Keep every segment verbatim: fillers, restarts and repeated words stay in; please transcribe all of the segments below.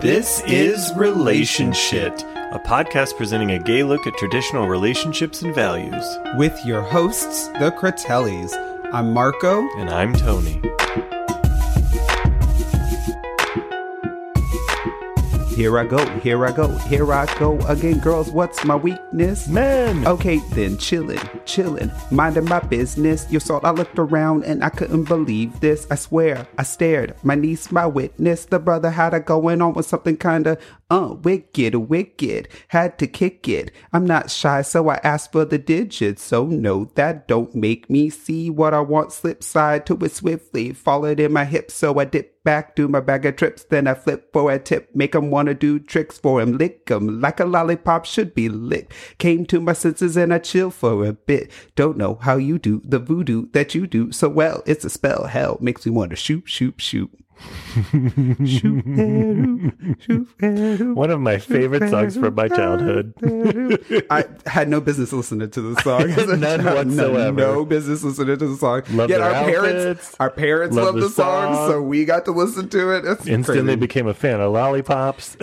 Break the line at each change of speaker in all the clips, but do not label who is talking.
This is Relationship, a podcast presenting a gay look at traditional relationships and values.
With your hosts, the Cratellis. I'm Marco.
And I'm Tony.
Here I go, here I go, here I go again. Girls, what's my weakness?
Men!
Okay, then chillin', chillin', minding my business. You saw I looked around and I couldn't believe this. I swear, I stared, my niece, my witness. The brother had a going on with something kinda, uh, wicked, wicked. Had to kick it. I'm not shy, so I asked for the digits. So no, that don't make me see what I want. Slip side to it swiftly, fall it in my hips, so I dip back, do my bag of trips, then I flip for a tip, make 'em wanna do tricks for him, lick 'em like a lollipop should be licked. Came to my senses and I chill for a bit. Don't know how you do the voodoo that you do so well. It's a spell, hell, makes me wanna shoot, shoot, shoot. shoot, shoot, shoot,
One of my favorite songs from my childhood.
I had no business listening to the song.
None whatsoever.
No, no business listening to the song.
Love
Yet
their
our
outfits.
parents, our parents
Love
loved
the
the song,
song.
so we got to listen to it. It's
Instantly
crazy.
became a fan of lollipops.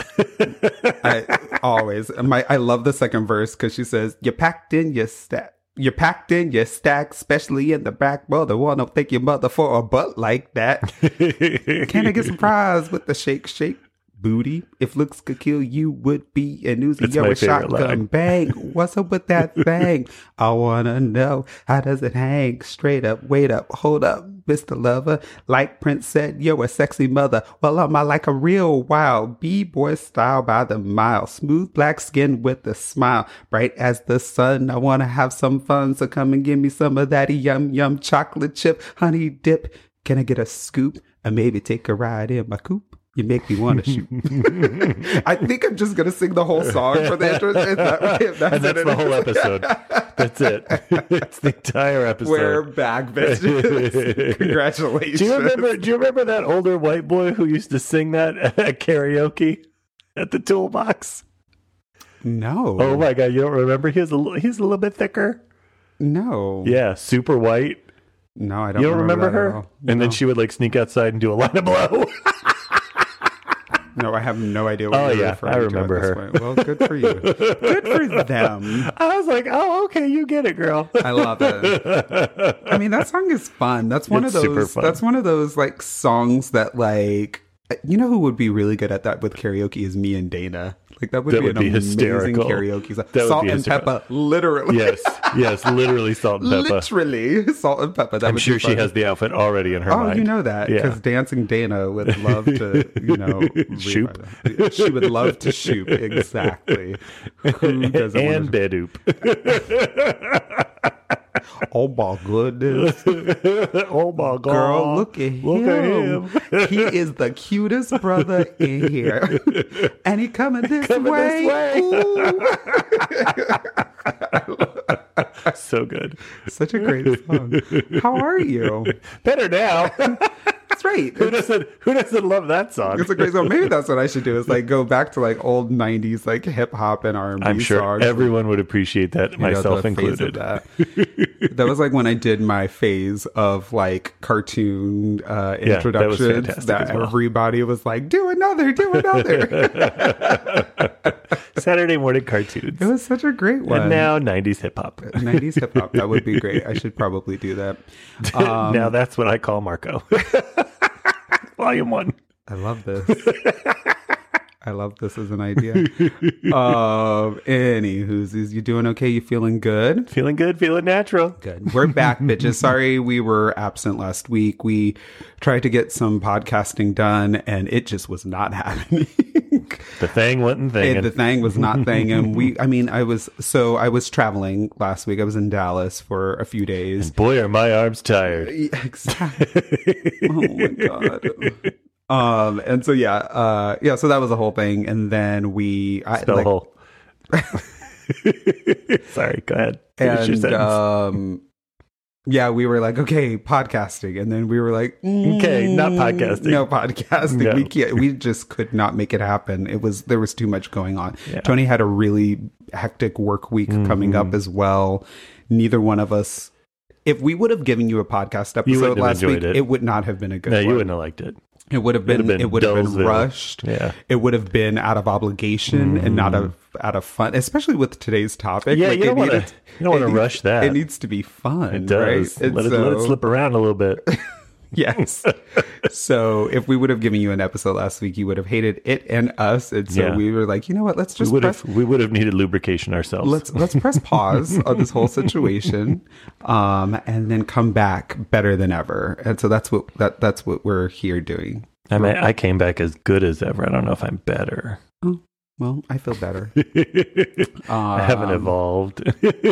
I always my I love the second verse because she says, "You packed in your stack. You're packed in your stack, especially in the back. Brother, wanna thank your mother for a butt like that. Can I get some fries with the shake, shake booty? If looks could kill you, would be an Uzi.
That's
Yo,
my
a
favorite
shotgun
line.
bang. What's up with that thing? I wanna know, how does it hang? Straight up, wait up, hold up, Mister Lover. Like Prince said, you're a sexy mother. Well, am I like a real wild B-boy style by the mile? Smooth black skin with a smile, bright as the sun. I wanna have some fun, so come and give me some of that yum yum chocolate chip honey dip. Can I get a scoop and maybe take a ride in my coupe? You make me want to shoot. I think I'm just going to sing the whole song for the intro. Is that right? If that's
And that's
it.
the whole episode. That's it. It's the entire episode.
We're back, bitches. Congratulations.
Do you remember? Do you remember that older white boy who used to sing that at karaoke at the Toolbox?
No.
Oh my god, you don't remember? He was a little, he's a little bit thicker.
No.
Yeah, super white.
No, I don't
You don't remember,
that at
her?
all.
And
No.
then she would like sneak outside and do a line of blow.
No, I have no idea what
Oh,
you're
yeah,
referring
I
to
remember
at this
her.
point. Well, good for you. Good for them.
I was like, oh, okay, you get it, girl.
I love it. I mean, that song is fun. That's one
It's
of
super
those.
fun.
That's one of those like songs that like, you know, who would be really good at that with karaoke is me and Dana. Like that would
That
be
would
an
be
amazing
hysterical.
karaoke song.
That would
Salt
be
and
hysterical.
pepper, literally.
Yes, yes, literally salt and pepper.
Literally, salt and pepper. That
I'm
would
sure
be
she
fun.
has the outfit already in her
Oh,
mind.
you know that
Yeah.
because Dancing Dana would love to, you know,
Shoop.
rewrite it. She would love to shoop exactly. Who doesn't
And
want to?
bedoop.
Oh my goodness,
Oh my god.
girl, look at him.
Look at him.
He is the cutest brother in here, and he coming this
Coming
way.
this
Ooh.
So good.
Such a great song. How are you?
Better now.
That's right.
Who doesn't who doesn't love that song?
It's a great song. Maybe that's what I should do is like go back to like old nineties like hip hop and R and B
I'm sure
songs.
everyone would appreciate that,
You know,
myself
the phase of
included.
That. That was like when I did my phase of like cartoon uh,
Yeah, that was
introductions.
fantastic
That,
as well.
everybody was like, "Do another, do another."
Saturday morning cartoons.
It was such a great one.
And now nineties hip hop.
nineties hip hop. That would be great. I should probably do that. Um,
now that's what I call Marco. Volume one.
I love this. I love this as an idea. um, anywho's, is you doing okay? You feeling good?
Feeling good, feeling natural.
Good. We're back, bitches. Sorry we were absent last week. We tried to get some podcasting done, and it just was not happening.
The thing wasn't
And
thinging.
the thing was not thinging. We, I mean, I was so I was traveling last week. I was in Dallas for a few days.
Boy, are my arms tired.
Yeah, exactly. Oh my god. Um, and so yeah, uh, yeah. So that was the whole thing, and then we, I,
Spell
like,
hole. Sorry, go ahead. Finish your
and
sentence.
um, yeah, we were like, okay, podcasting, and then we were like, mm,
Okay, not podcasting.
No podcasting.
No.
We can't. We just could not make it happen. It was there was too much going on.
Yeah.
Tony had a really hectic work week
Mm-hmm.
coming up as well. Neither one of us. If we would have given you a podcast
You
episode
wouldn't have
last week,
enjoyed
it.
it.
would not have been a good
No,
one.
you wouldn't have liked it.
It would have been,
been
it would have been
Dullsville.
rushed.
Yeah.
It would have been out of obligation
Mm.
and not out of, out of fun, especially with today's topic.
Yeah,
Like,
you
it
don't want to
needed-
you don't want
it
to
needs-
rush that.
It needs to be fun.
It does.
Right? And
Let it, let it
so-
slip around a little bit.
Yes. So if we would have given you an episode last week, you would have hated it and us. And so
Yeah.
we were like, you know what? Let's
We
just
would
press,
have we would have needed lubrication ourselves.
let's let's press pause on this whole situation, um, and then come back better than ever. And so that's what that that's what we're here doing.
I mean, I came back as good as ever. I don't know if I'm better.
Oh, well, I feel better.
I haven't
Um,
evolved,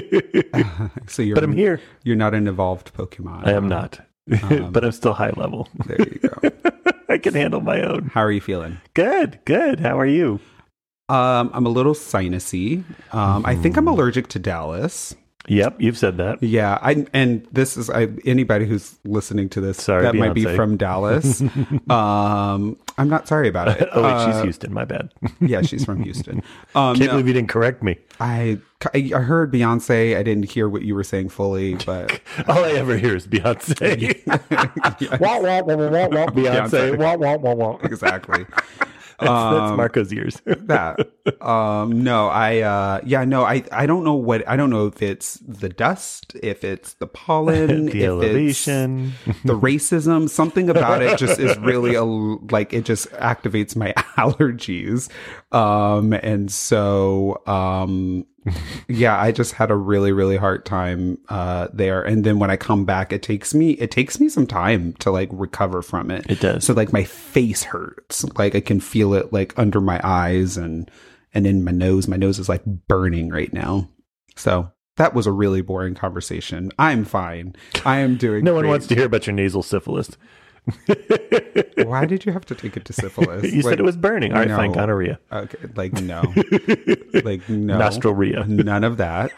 So you're,
but I'm here.
You're not an evolved Pokemon.
I am not,
Um,
but I'm still high level.
There you go.
I can handle my own.
How are you feeling?
Good, good. How are you?
Um, I'm a little sinusy. Um, I think I'm allergic to Dallas.
Yep, you've said that.
Yeah, I and this is I, anybody who's listening to this
Sorry,
that might be
Beyonce.
from Dallas. um, I'm not sorry about it.
Oh, wait, she's
Uh,
Houston. My bad.
Yeah, she's from Houston. Um,
Can't
no,
believe you didn't correct me.
I I heard Beyonce. I didn't hear what you were saying fully, but
All I ever hear is Beyonce.
Yes.
Wah, wah, wah, wah, wah, wah, Beyonce.
Beyonce.
Wah, wah, wah, wah.
exactly.
That's, that's
Um,
Marco's ears.
that um no i uh yeah no i i don't know what I don't know if it's the dust, if it's the pollen,
the
if
elevation.
it's the racism, something about it just is really a, like it just activates my allergies, um and so um yeah, I just had a really really hard time uh there, and then when I come back it takes me it takes me some time to like recover from it.
It does.
So like my face hurts, like I can feel it like under my eyes and and in my nose. My nose is like burning right now. So that was a really boring conversation. I'm fine. I am doing
No one
great.
wants to hear about your nasal syphilis.
Why did you have to take it to syphilis?
You
Like,
said it was burning. All right, fine.
no.
Gonorrhea.
Okay, like no. Like no.
Nostrilrhea.
None of that.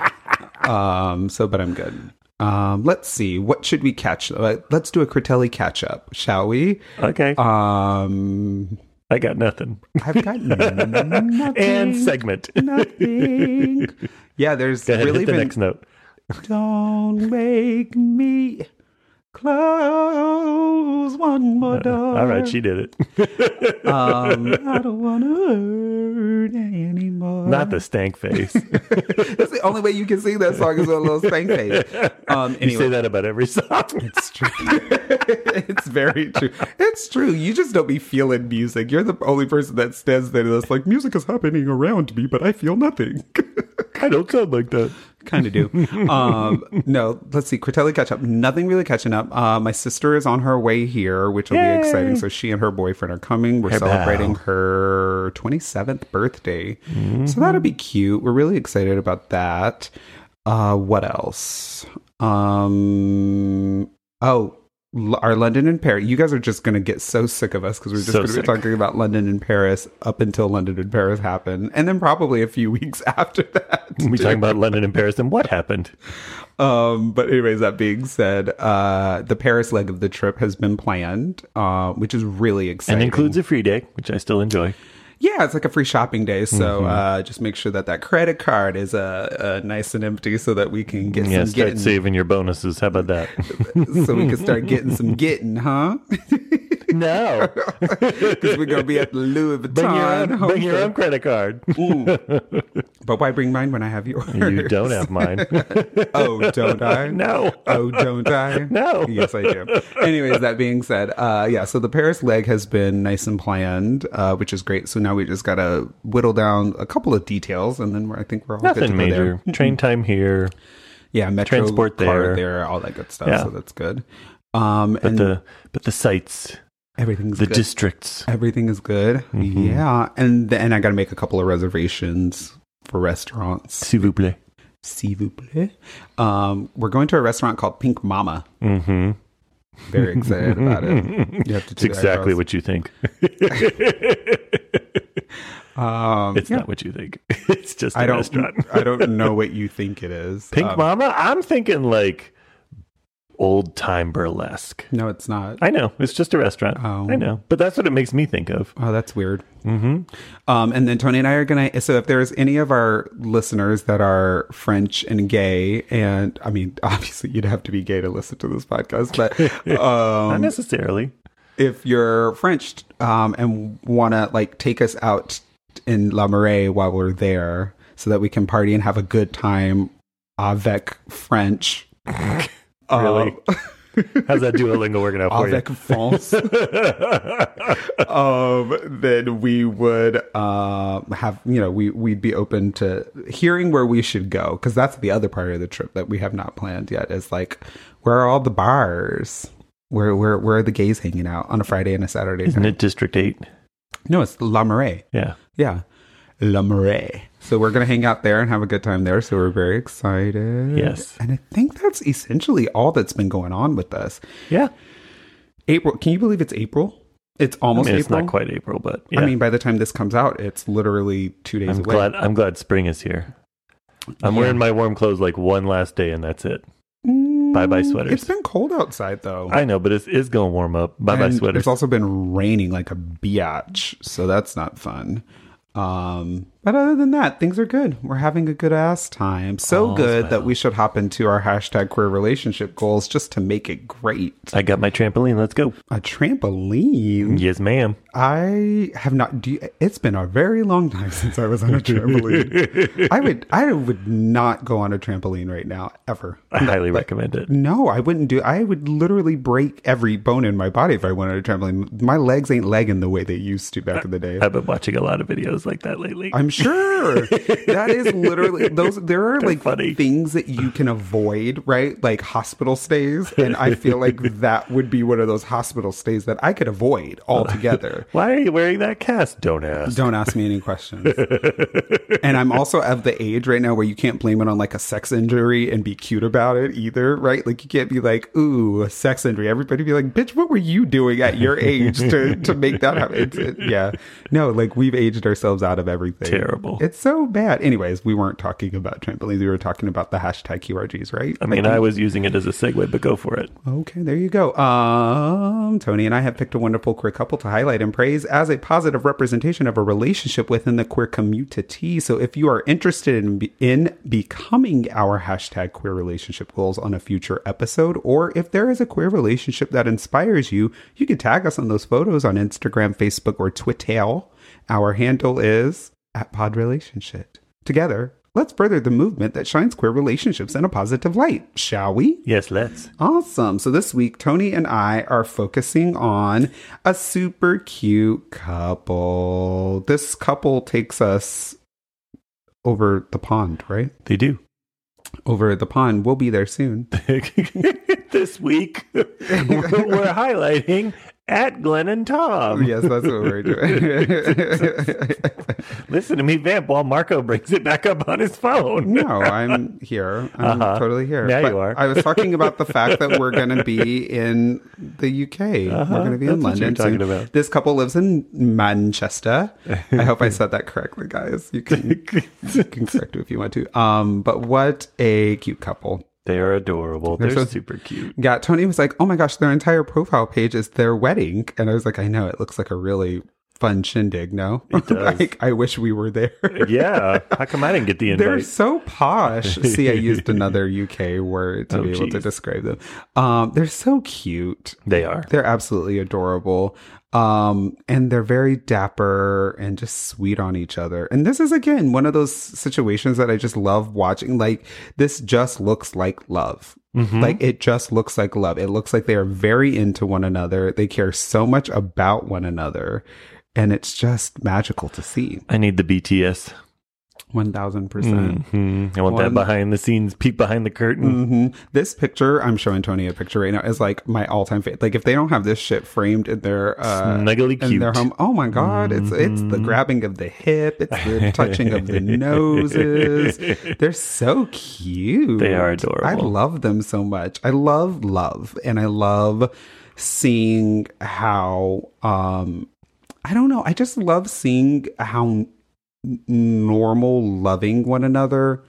Um so but I'm good. Um let's see. What should we catch? Uh, Let's do a Critelli catch up, shall we?
Okay.
Um
I got nothing.
I've got nothing.
And segment.
Nothing. Yeah, there's
Go ahead,
really
hit the
been.
next note.
Don't make me close one more door.
All right, she did it.
um, I don't want to hurt anymore.
Not the stank face.
That's the only way you can sing that song is with a little spank face. Um,
You
anyway,
say that about every song.
it's true. It's very true. It's true. You just don't be feeling music. You're the only person that stands there that's like, music is happening around me, but I feel nothing.
I don't sound like that.
Kind of do. Um, no, let's see. Critelli catch up. Nothing really catching up. Uh, my sister is on her way here, which will
Yay.
be exciting. So she and her boyfriend are coming. We're
Hey,
celebrating
pal.
her twenty-seventh birthday.
Mm-hmm.
So that'll be cute. We're really excited about that. Uh, what else? Um, oh, L- our London and Paris. You guys are just going to get so sick of us because we're just
So
going to be
sick.
talking about London and Paris up until London and Paris happen. And then probably a few weeks after that.
We talking about London and Paris and what happened?
Um, but anyways, that being said, uh, the Paris leg of the trip has been planned, uh, which is really exciting.
And includes a free day, which I still enjoy.
yeah, it's like a free shopping day. So,
Mm-hmm.
uh, just make sure that that credit card is, uh, uh nice and empty so that we can get
Yeah,
some
start
getting,
saving your bonuses. How about that?
so we can start getting some getting, huh?
No.
Because we're going to be at the Louis Vuitton.
Bring your own,
Home
bring your
Fair.
own credit card.
But why bring mine when I have yours?
You don't have mine.
Oh, don't I?
No.
Oh, don't I?
No.
Yes, I do. Anyways, that being said, uh, yeah, so the Paris leg has been nice and planned, uh, which is great. So now we just got to whittle down a couple of details, and then we're, I think we're all good to
Nothing
go
major.
there.
Train time here.
Yeah, metro
Transport
card
there.
there, all that good stuff.
Yeah.
So that's good. Um,
But
and
the but the sites,
everything's
the
good.
districts.
Everything is good.
Mhm.
Yeah, and then I got to make a couple of reservations for restaurants.
S'il vous plaît.
S'il vous plaît. Um, we're going to a restaurant called Pink Mama.
Mm-hmm.
Very excited about it. You have to
It's
do the
exactly
eyebrows.
what you think.
Um,
It's
yeah.
not what you think. It's just a
I don't.
restaurant.
I don't know what you think it is.
Pink
Um,
Mama? I'm thinking like old time burlesque.
No, it's not.
I know. It's just a restaurant.
Oh.
I know. But that's what it makes me think of.
Oh, that's weird.
Mm-hmm.
Um, and then Tony and I are gonna. So if there's any of our listeners that are French and gay, and I mean, obviously you'd have to be gay to listen to this podcast, but
Not
um,
necessarily.
if you're French um, and want to like take us out in La Marais while we're there so that we can party and have a good time avec French.
Really?
Uh,
How's that Duolingo working out for
avec
you?
France. um, then we would uh, have, you know, we, we'd be open to hearing where we should go. Because that's the other part of the trip that we have not planned yet is like, where are all the bars? Where, where, where are the gays hanging out on a Friday and a Saturday?
Isn't
night?
it District eight?
No, it's La Marais.
Yeah.
Yeah. La Marais. So we're going to hang out there and have a good time there. So we're very excited.
Yes.
And I think that's essentially all that's been going on with us.
Yeah.
April. Can you believe it's April? It's almost
I mean, it's
April.
not quite April, but yeah.
I mean, by the time this comes out, it's literally two days
I'm
away.
glad. I'm glad spring is here. I'm
Yeah.
wearing my warm clothes like one last day, and that's it.
Mm,
Bye-bye sweaters.
It's been cold outside, though.
I know, but it's, it's going to warm up. Bye bye
And
sweaters.
It's also been raining like a biatch, so that's not fun. Um, but other than that, things are good. We're having a good ass time. So
All's
good
well.
that we should hop into our hashtag queer relationship goals just to make it great.
I got my trampoline. Let's go.
A trampoline?
Yes, ma'am.
I have not. Do you, it's been a very long time since I was on a trampoline. I would. I would not go on a trampoline right now ever.
I highly
Like,
recommend it.
No, I wouldn't do. I would literally break every bone in my body if I went on a trampoline. My legs ain't legging the way they used to back in the day.
I've been watching a lot of videos like that lately.
I'm sure that is literally those. There are
They're
like
funny.
things that you can avoid, right? Like hospital stays, and I feel like that would be one of those hospital stays that I could avoid altogether.
Why are you wearing that cast? Don't ask.
Don't ask me any questions. And I'm also of the age right now where you can't blame it on like a sex injury and be cute about it either, right? Like you can't be like, ooh, a sex injury. Everybody be like, bitch, what were you doing at your age to, to make that happen? It's, it, yeah. No, like we've aged ourselves out of everything.
Terrible.
It's so bad. Anyways, we weren't talking about trampolines. We were talking about the hashtag Q R Gs, right?
I mean, I was using it as a segue, but go for it.
Okay, there you go. Um, Tony and I have picked a wonderful queer couple to highlight and praise as a positive representation of a relationship within the queer community. So if you are interested in, be- in becoming our hashtag queer relationship goals on a future episode, or if there is a queer relationship that inspires you, you can tag us on those photos on Instagram, Facebook, or Twitter. Our handle is at Pod Relationship. Together, let's further the movement that shines queer relationships in a positive light, shall we?
Yes, let's.
Awesome. So this week, Tony and I are focusing on a super cute couple. This couple takes us over the pond, right?
They do.
Over the pond. We'll be there soon.
This week, we're, we're highlighting at Glenn and Tom.
Yes, that's what we're doing.
Listen to me vamp while Marco brings it back up on his phone.
No, I'm here. I'm
Uh-huh.
totally here.
Now
But
you are.
I was talking about the fact that we're going to be in the U K.
Uh-huh.
We're going to be in
That's what
London
you're talking
soon.
about.
This couple lives in Manchester. I hope I said that correctly, guys. You can, you can correct me if you want to. Um, but what a cute couple.
They are adorable. They're,
They're so-
super cute.
Yeah, Tony was like, oh my gosh, their entire profile page is their wedding. And I was like, I know, it looks like a really fun shindig, no?
It does.
Like, I wish we were there.
Yeah. How come I didn't get the
They're
invite?
so posh. See, I used another U K word to
Oh,
be able to
geez.
describe them. Um, they're so cute.
They are.
They're absolutely adorable. Um, and they're very dapper and just sweet on each other. And this is, again, one of those situations that I just love watching. Like, this just looks like love.
Mhm.
Like, it just looks like love. It looks like they are very into one another. They care so much about one another. And it's just magical to see.
I need the B T S.
one thousand percent.
Mhm. I want
One-
that behind the scenes, peek behind the curtain.
hmm This picture, I'm showing Tony a picture right now, is like my all-time favorite. Like if they don't have this shit framed in their uh,
Snuggly
in
cute.
their home, oh my god, it's it's the grabbing of the hip, it's the touching of the noses. They're so cute.
They are adorable.
I love them so much. I love love, and I love seeing how um I don't know. I just love seeing how normal loving one another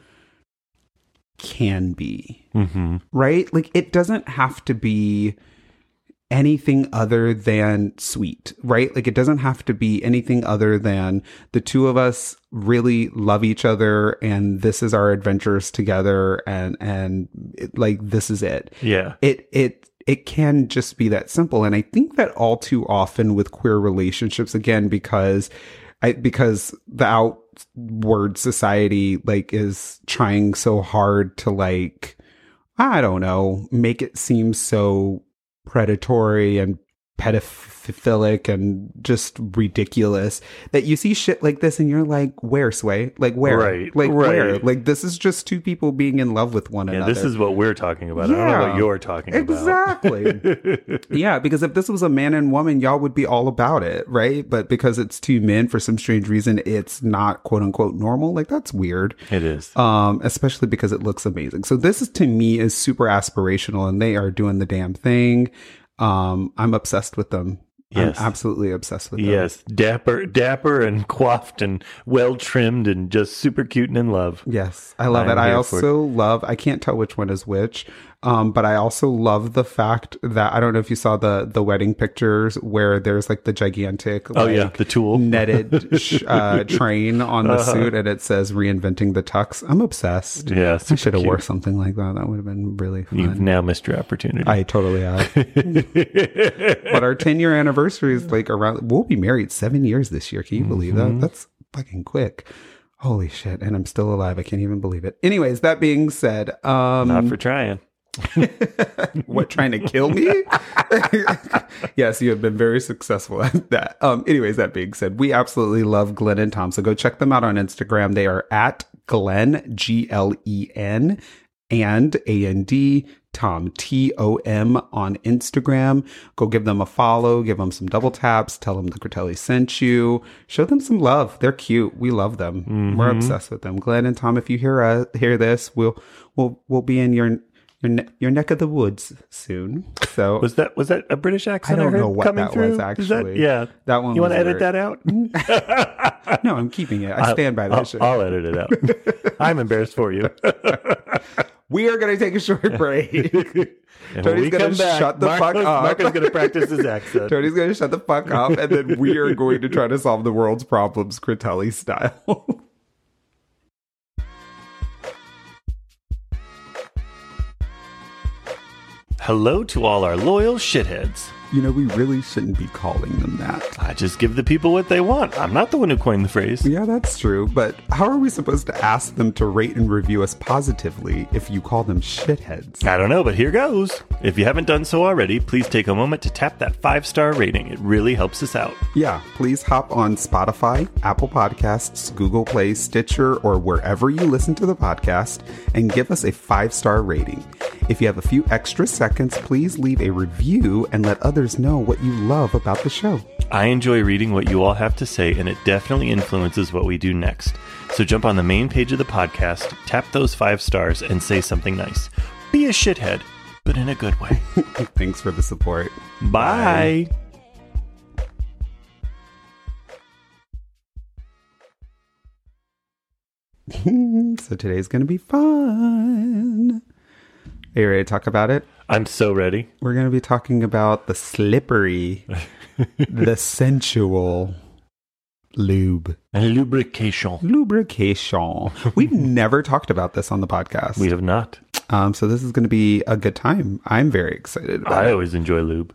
can be,
Mm-hmm.
right? Like it doesn't have to be anything other than sweet, right? Like it doesn't have to be anything other than the two of us really love each other and this is our adventures together and and it, like this is it.
Yeah.
It it it can just be that simple. And I think that all too often with queer relationships, again, because I, because the outward society, like, is trying so hard to, like, I don't know, make it seem so predatory and pedophilic and just ridiculous that you see shit like this and you're like, where, Sway? Like, where?
Right,
like,
right.
where? Like, this is just two people being in love with one
Yeah,
another.
this is what we're talking about.
Yeah,
I don't know what you're talking
exactly.
about.
Exactly. Yeah, because if this was a man and woman, y'all would be all about it, right? But because it's two men, for some strange reason, it's not quote unquote normal. Like, that's weird.
It is.
Um, especially because it looks amazing. So this is, to me, is super aspirational, and they are doing the damn thing. Um, I'm obsessed with them.
Yes.
I'm absolutely obsessed with them.
Yes, dapper, dapper, and coiffed, and well trimmed, and just super cute and in love.
Yes, I love
I'm
it. I
here
also love. I can't tell which one is which, um, but I also love the fact that I don't know if you saw the the wedding pictures where there's like the gigantic,
Oh
like,
yeah, the tool.
netted sh- uh, train on the
Uh-huh.
suit, and it says "reinventing the tux." I'm obsessed.
Yeah,
I
super
should have
cute.
wore something like that. That would have been really fun.
You've now missed your opportunity.
I totally have. But our ten year anniversary is like around, we'll be married seven years this year. Can you believe
Mm-hmm.
that? That's fucking quick. Holy shit. And I'm still alive. I can't even believe it. Anyways, that being said, um,
Not for trying.
what, trying to kill me? Yes, you have been very successful at that. Um, anyways, that being said, we absolutely love Glenn and Tom. So go check them out on Instagram. They are at Glenn, G L E N, and A N D, Tom, T O M, on Instagram. Go give them a follow, give them some double taps, tell them the Critelli sent you, show them some love. They're cute. We love them.
Mm-hmm.
We're obsessed with them. Glenn and Tom, if you hear uh, hear this, we'll we'll we'll be in your your ne- your neck of the woods soon. So
Was that was that a British accent?
I don't
heard
know what
coming
that
through?
was,
Is that-
actually.
yeah,
that one.
You want
was
to edit
weird.
that out?
No, I'm keeping it. I stand by that
I'll,
shit.
I'll edit it out. I'm embarrassed for you.
We are going to take a short break.
And when
Tony's
we
gonna
come back,
shut the fuck
Marco's,
up.
Marco's going to practice his accent.
Tony's going to shut the fuck up, and then we are going to try to solve the world's problems, Critelli style.
Hello to all our loyal shitheads.
You know, we really shouldn't be calling them that.
I just give the people what they want. I'm not the one who coined the phrase.
Yeah, that's true. But how are we supposed to ask them to rate and review us positively if you call them shitheads?
I don't know, but here goes. If you haven't done so already, please take a moment to tap that five-star rating. It really helps us out.
Yeah, please hop on Spotify, Apple Podcasts, Google Play, Stitcher, or wherever you listen to the podcast and give us a five-star rating. If you have a few extra seconds, please leave a review and let others know what you love about the show.
I enjoy reading what you all have to say, and it definitely influences what we do next. So jump on the main page of the podcast, tap those five stars, and say something nice. Be a shithead, but in a good way.
Thanks for the support.
Bye.
So today's going to be fun. Are you ready to talk about it?
I'm so ready.
We're going to be talking about the slippery, the sensual lube.
And lubrication.
Lubrication. We've never talked about this on the podcast.
We have not.
Um, so this is going to be a good time. I'm very excited about
I
it.
always enjoy lube.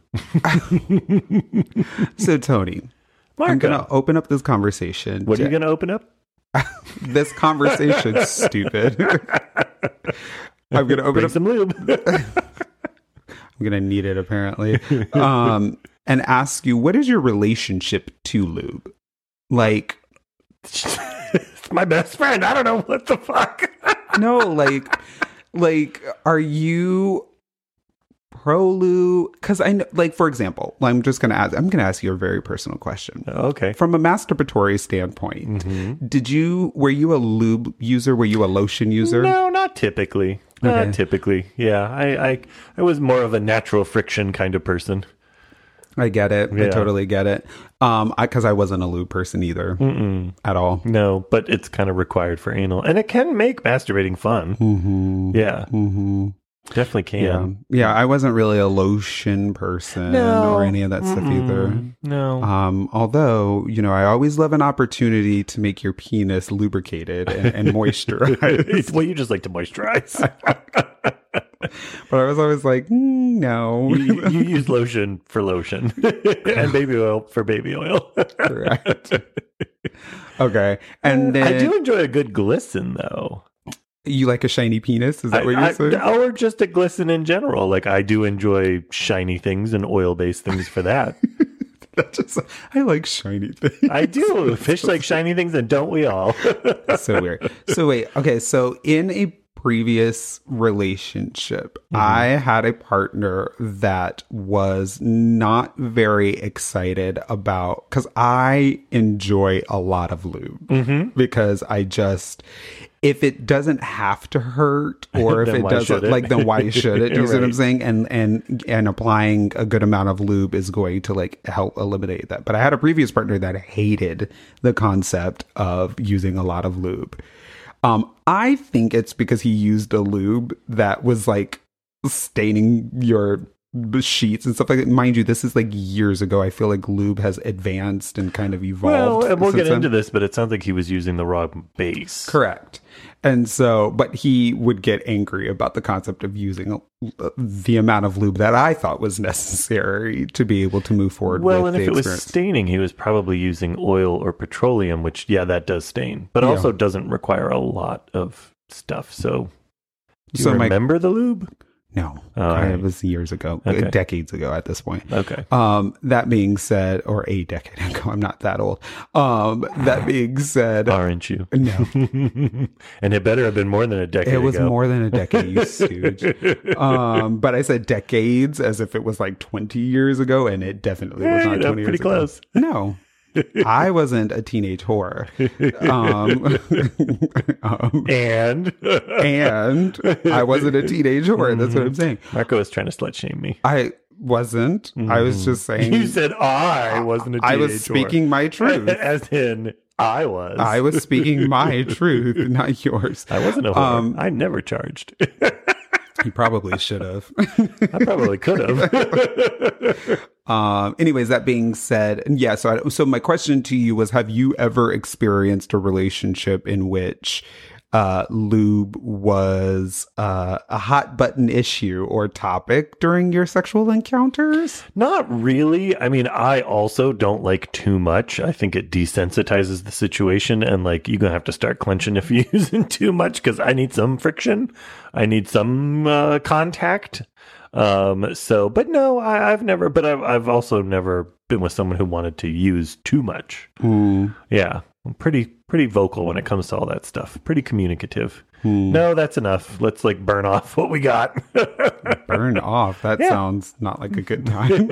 So, Tony,
Marco,
I'm going to open up this conversation.
what
to-
are you going to open up?
This conversation's stupid. I'm going to open
Bring
up
some lube.
I'm going to need it, apparently. Um, and ask you, what is your relationship to lube? Like,
It's my best friend. I don't know what the fuck.
no, like, like, are you pro lube? Because I know, like, for example, I'm just going to ask, I'm going to ask you a very personal question.
Okay.
From a masturbatory standpoint,
Mm-hmm.
did you, were you a lube user? Were you a lotion user?
No, not typically.
Okay.
Not typically. Yeah, I, I, I was more of a natural friction kind of person.
I get it. I
Yeah.
totally get it. Um, I, cause I wasn't a lube person either
Mm-mm.
at all.
No, but it's kind of required for anal, and it can make masturbating fun.
Mm-hmm.
Yeah,
Mm-hmm.
definitely can.
Yeah. Yeah. I wasn't really a lotion person
No.
or any of that stuff either.
Mm-mm. No.
Um, although, you know, I always love an opportunity to make your penis lubricated and, and moisturized.
Well, you just like to moisturize.
But I was always like, mm, no.
You, you use lotion for lotion and baby oil for baby oil.
Correct. Okay. And then
I do enjoy a good glisten, though.
You like a shiny penis? Is that
I,
what you're
I,
saying?
Or just a glisten in general. Like, I do enjoy shiny things and oil-based things for that.
That's just, I like shiny things.
I do. Fish like shiny things, and don't we all?
So weird. So wait, okay. So in a previous relationship, mm-hmm. I had a partner that was not very excited about, because I enjoy a lot of lube
mm-hmm.
because I just, if it doesn't have to hurt, or if it doesn't, like, then why should it? Do you see right. what I'm saying? And and and applying a good amount of lube is going to like help eliminate that. But I had a previous partner that hated the concept of using a lot of lube. Um, I think it's because he used a lube that was like staining your sheets and stuff like that. Mind you, this is like years ago. I feel like lube has advanced and kind of evolved.
Well, and we'll get
then.
into this, but it sounds like he was using the raw base.
Correct. And so, but he would get angry about the concept of using the amount of lube that I thought was necessary to be able to move forward.
Well,
with
and
the
if it
experience.
was staining, he was probably using oil or petroleum, which, yeah, that does stain, but
Yeah.
also doesn't require a lot of stuff. So, do you
So my-
remember the lube?
No,
Oh,
I-
right.
it was years ago,
Okay.
decades ago at this point.
Okay.
Um, that being said, or a decade ago, I'm not that old. Um, that being said,
Aren't you?
no,
And it better have been more than a decade
it was
ago.
more than a decade, you stooge. Um, but I said decades as if it was like twenty years ago, and it definitely was
Yeah,
not
you know,
twenty
pretty
years
close.
ago. No. I wasn't a teenage whore. Um, um,
And
and I wasn't a teenage whore. That's what I'm saying.
Marco was trying to slut shame me.
I wasn't. I was just saying.
You said I wasn't a teenage
I was speaking
whore.
my truth.
As in, I was.
I was speaking my truth, not yours.
I wasn't a whore.
Um,
I never charged.
You probably should have.
I probably could have.
Um, anyways, that being said, and yeah, so I, so my question to you was, have you ever experienced a relationship in which uh, lube was uh, a hot button issue or topic during your sexual encounters?
Not really. I mean, I also don't like too much. I think it desensitizes the situation, and like you're gonna have to start clenching if you're using too much, because I need some friction. I need some uh, contact. Um, so, but no, I, I've never, but I've, I've also never been with someone who wanted to use too much.
Mm.
Yeah. I'm pretty, pretty vocal when it comes to all that stuff. Pretty communicative.
Mm.
No, that's enough. Let's like burn off what we got.
Burn off. That
Yeah.
sounds not like a good time.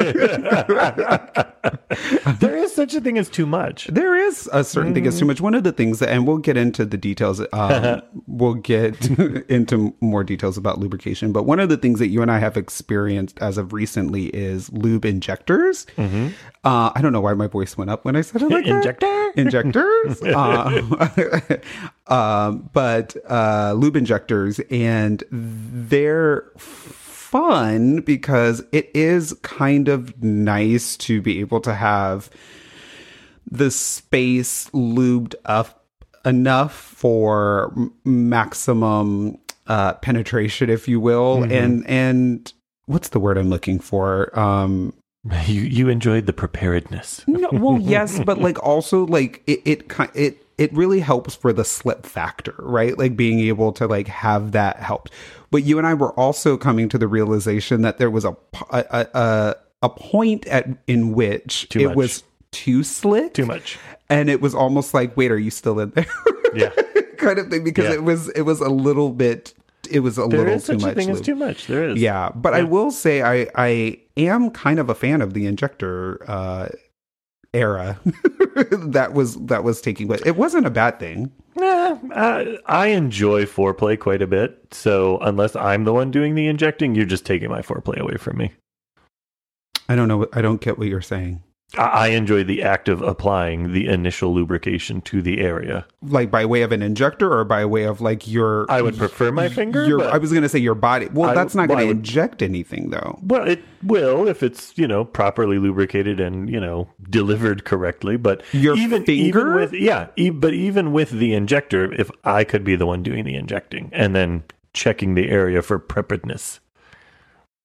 There is such a thing as too much.
There is a certain thing as too much. One of the things that, and we'll get into the details, um, we'll get into more details about lubrication, but one of the things that you and I have experienced as of recently is lube injectors.
Mm-hmm.
Uh, I don't know why my voice went up when I said it like that.
Injector?
Injectors. uh, um, but uh, lube injectors, and they're fun because it is kind of nice to be able to have the space lubed up enough for m- maximum uh, penetration, if you will.
Mm-hmm.
And and what's the word I'm looking for? Um,
You you enjoyed the preparedness.
no, well, yes, but like also like it it ki- it it really helps for the slip factor, right? Like being able to like have that help. But you and I were also coming to the realization that there was a p- a a, a point at in which
Too
it
much.
was too slick,
Too much.
and it was almost like, wait, are you still in there?
Yeah.
kind of thing, because
Yeah.
it was it was a little bit. It was a
There
little
is
too
such
much.
a thing as
lube.
too much. There is.
Yeah, but I
Yeah.
will say I I am kind of a fan of the injector uh, era that was that was taking place. It wasn't a bad thing.
Yeah, I, I enjoy foreplay quite a bit. So unless I'm the one doing the injecting, you're just taking my foreplay away from me.
I don't know. what- I don't get what you're saying.
I, I enjoy the act of applying the initial lubrication to the area.
Like by way of an injector, or by way of like your.
I would prefer my finger.
Your,
but-
I was going to say your body. Well,
I-
that's not
well,
going
I
to
would-
inject anything, though.
Well, it will if it's, you know, properly lubricated and, you know, delivered correctly. But
Your
even,
finger?
even with, yeah, e- but even with the injector, if I could be the one doing the injecting and then checking the area for preparedness.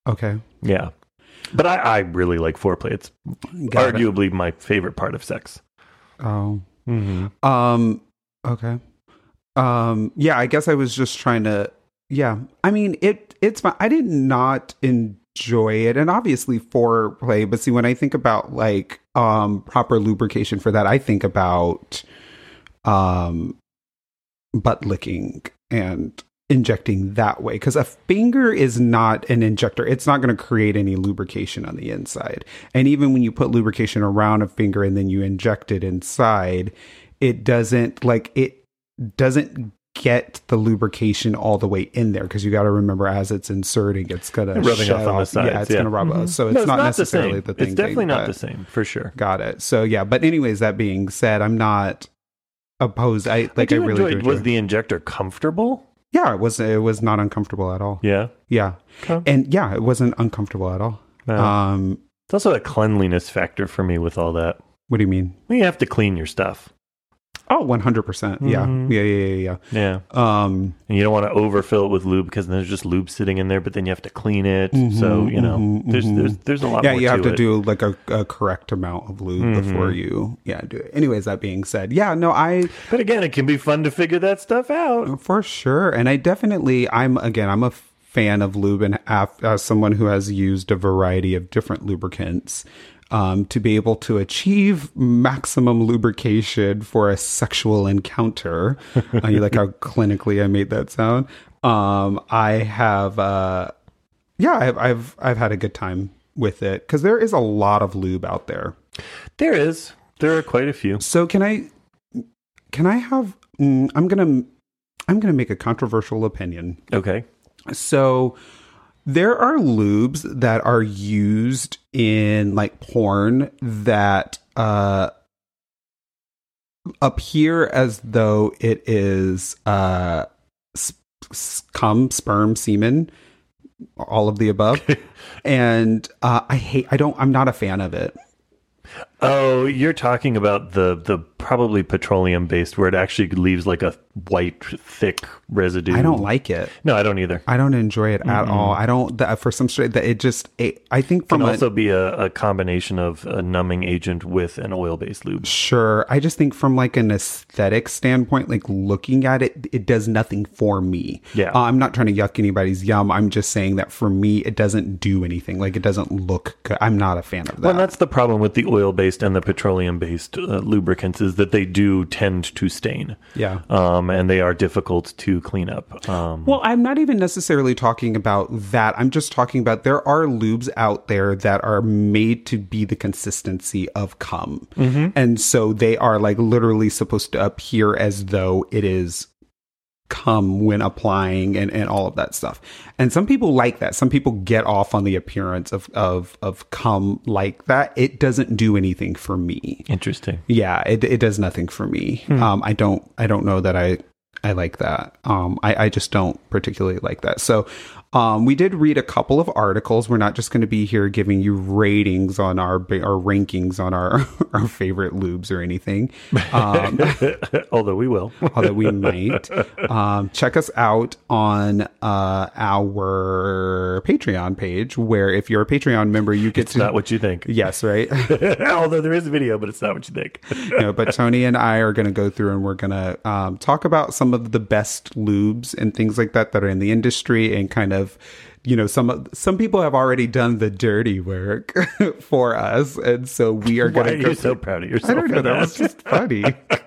Okay.
Yeah. But I, I really like foreplay. It's
Got it.
arguably my favorite part of sex.
Oh.
Mm-hmm.
Um, okay. Um, yeah, I guess I was just trying to, yeah. I mean, it, it's fine. I did not enjoy it. And obviously foreplay, but see, when I think about like, um, proper lubrication for that, I think about, um, butt licking and injecting that way. Cause a finger is not an injector. It's not going to create any lubrication on the inside. And even when you put lubrication around a finger and then you inject it inside, it doesn't like, it doesn't get the lubrication all the way in there, because you got to remember, as it's inserting, it's gonna
rubbing off on the sides.
Yeah, it's
yeah.
gonna rub
mm-hmm.
off. So it's,
no, it's
not,
not
necessarily
the,
the thing.
It's definitely
thing,
not
but-
the same, for sure.
Got it. So yeah, but anyways, that being said, I'm not opposed. I like. I,
I,
really
enjoyed,
do.
Was
enjoy-
the injector comfortable?
Yeah, it was. It was not uncomfortable at all.
Yeah.
Yeah,
Okay.
and yeah, it wasn't uncomfortable at all.
No.
Um,
It's also a cleanliness factor for me with all that.
what do you mean?
Well, you have to clean your stuff.
Oh, one hundred percent. Yeah,
Mhm.
yeah, yeah, yeah,
Yeah.
yeah. Um,
And you don't want to overfill it with lube, because then there's just lube sitting in there, but then you have to clean it.
Mhm,
so, you know,
mhm,
there's,
mhm.
there's there's a lot
yeah,
more
you have to
it.
do like a, a correct amount of lube
Mhm.
before you, yeah, do it. Anyways, that being said, yeah, no, I
But again, it can be fun to figure that stuff out.
for sure, and I definitely, I'm again, I'm a fan of lube, and af- as someone who has used a variety of different lubricants. Um, to be able to achieve maximum lubrication for a sexual encounter. uh, you like how clinically I made that sound? Um, I have, uh, yeah, I've, I've, I've had a good time with it, because there is a lot of lube out there.
There is. There are quite a few.
So can I, can I have, mm, I'm going to, I'm going to make a controversial opinion.
Okay.
So there are lubes that are used in like porn that uh, appear as though it is uh, sp- s- cum, sperm, semen, all of the above. And uh, I hate, I don't, I'm not a fan of it.
Oh, you're talking about the the probably petroleum based, where it actually leaves like a white thick residue.
I don't like it.
No, I don't either.
I don't enjoy it at all. I don't, that, for some straight, that it just, it, I think
It
from
can
a,
also be a, a combination of a numbing agent with an oil based lube.
Sure. I just think from like an aesthetic standpoint, like looking at it, it does nothing for me.
Yeah.
Uh, I'm not trying to yuck anybody's yum. I'm just saying that for me, it doesn't do anything. Like it doesn't look good. I'm not a fan of that.
Well, that's the problem with the oil based and the petroleum based uh, lubricants, is that they do tend to stain.
Yeah.
Um, and they are difficult to clean up. Um,
Well, I'm not even necessarily talking about that. I'm just talking about there are lubes out there that are made to be the consistency of cum. And so they are like literally supposed to appear as though it is cum when applying and, and all of that stuff. And some people like that. Some people get off on the appearance of, of, of cum like that. It doesn't do anything for me.
Interesting.
Yeah, it it does nothing for me. Um, I don't I don't know that I I like that. Um, I I just don't particularly like that. So, um, we did read a couple of articles. We're not just going to be here giving you ratings on our ba- our rankings on our our favorite lubes or anything. Um,
Although we will.
although we might. Um, check us out on uh, our Patreon page, where if you're a Patreon member, you get
It's
to
not what you think.
yes, right.
Although there is a video, but it's not what you think.
No, but Tony and I are going to go through and we're going to um, talk about some of the best lubes and things like that that are in the industry, and kind of, you know, some of- some people have already done the dirty work for us, and so we are
Why
going
are
to go
you so
through-
proud of yourself?
I don't know.
for
That was just funny.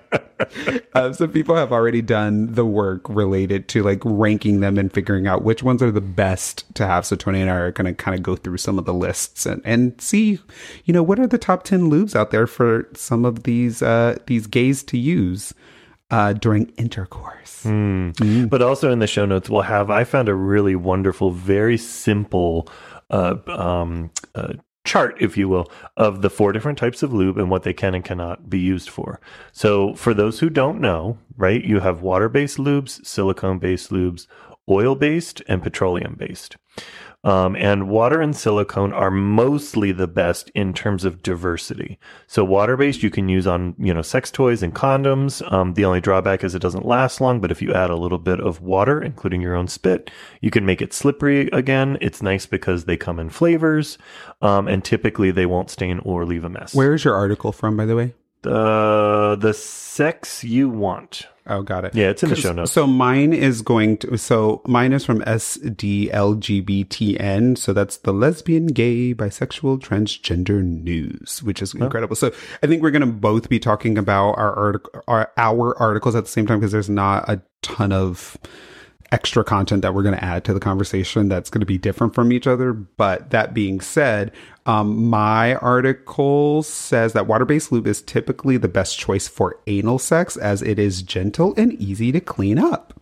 um, some people have already done the work related to like ranking them and figuring out which ones are the best to have. So Tony and I are going to kind of go through some of the lists and, and see, you know, what are the top ten lubes out there for some of these uh, these gays to use uh, during intercourse.
Mm. But also in the show notes, we'll have, I found a really wonderful, very simple uh, um, uh, chart, if you will, of the four different types of lube and what they can and cannot be used for. So for those who don't know, right, you have water-based lubes, silicone-based lubes, oil-based, and petroleum-based. Um, and water and silicone are mostly the best in terms of diversity. So water-based you can use on, you know, sex toys and condoms. Um, the only drawback is it doesn't last long, but if you add a little bit of water, including your own spit, you can make it slippery again. It's nice because they come in flavors, um, and typically they won't stain or leave a mess.
Where is your article from, by the way?
Uh, the sex you want.
Oh, got it.
Yeah, it's in the show notes.
So mine is going to, so mine is from S D L G B T N. So that's the Lesbian, Gay, Bisexual, Transgender News, which is incredible. Oh. So I think we're going to both be talking about our, artic- our, our articles at the same time because there's not a ton of extra content that we're going to add to the conversation that's going to be different from each other. But that being said, um, my article says that water-based lube is typically the best choice for anal sex as it is gentle and easy to clean up.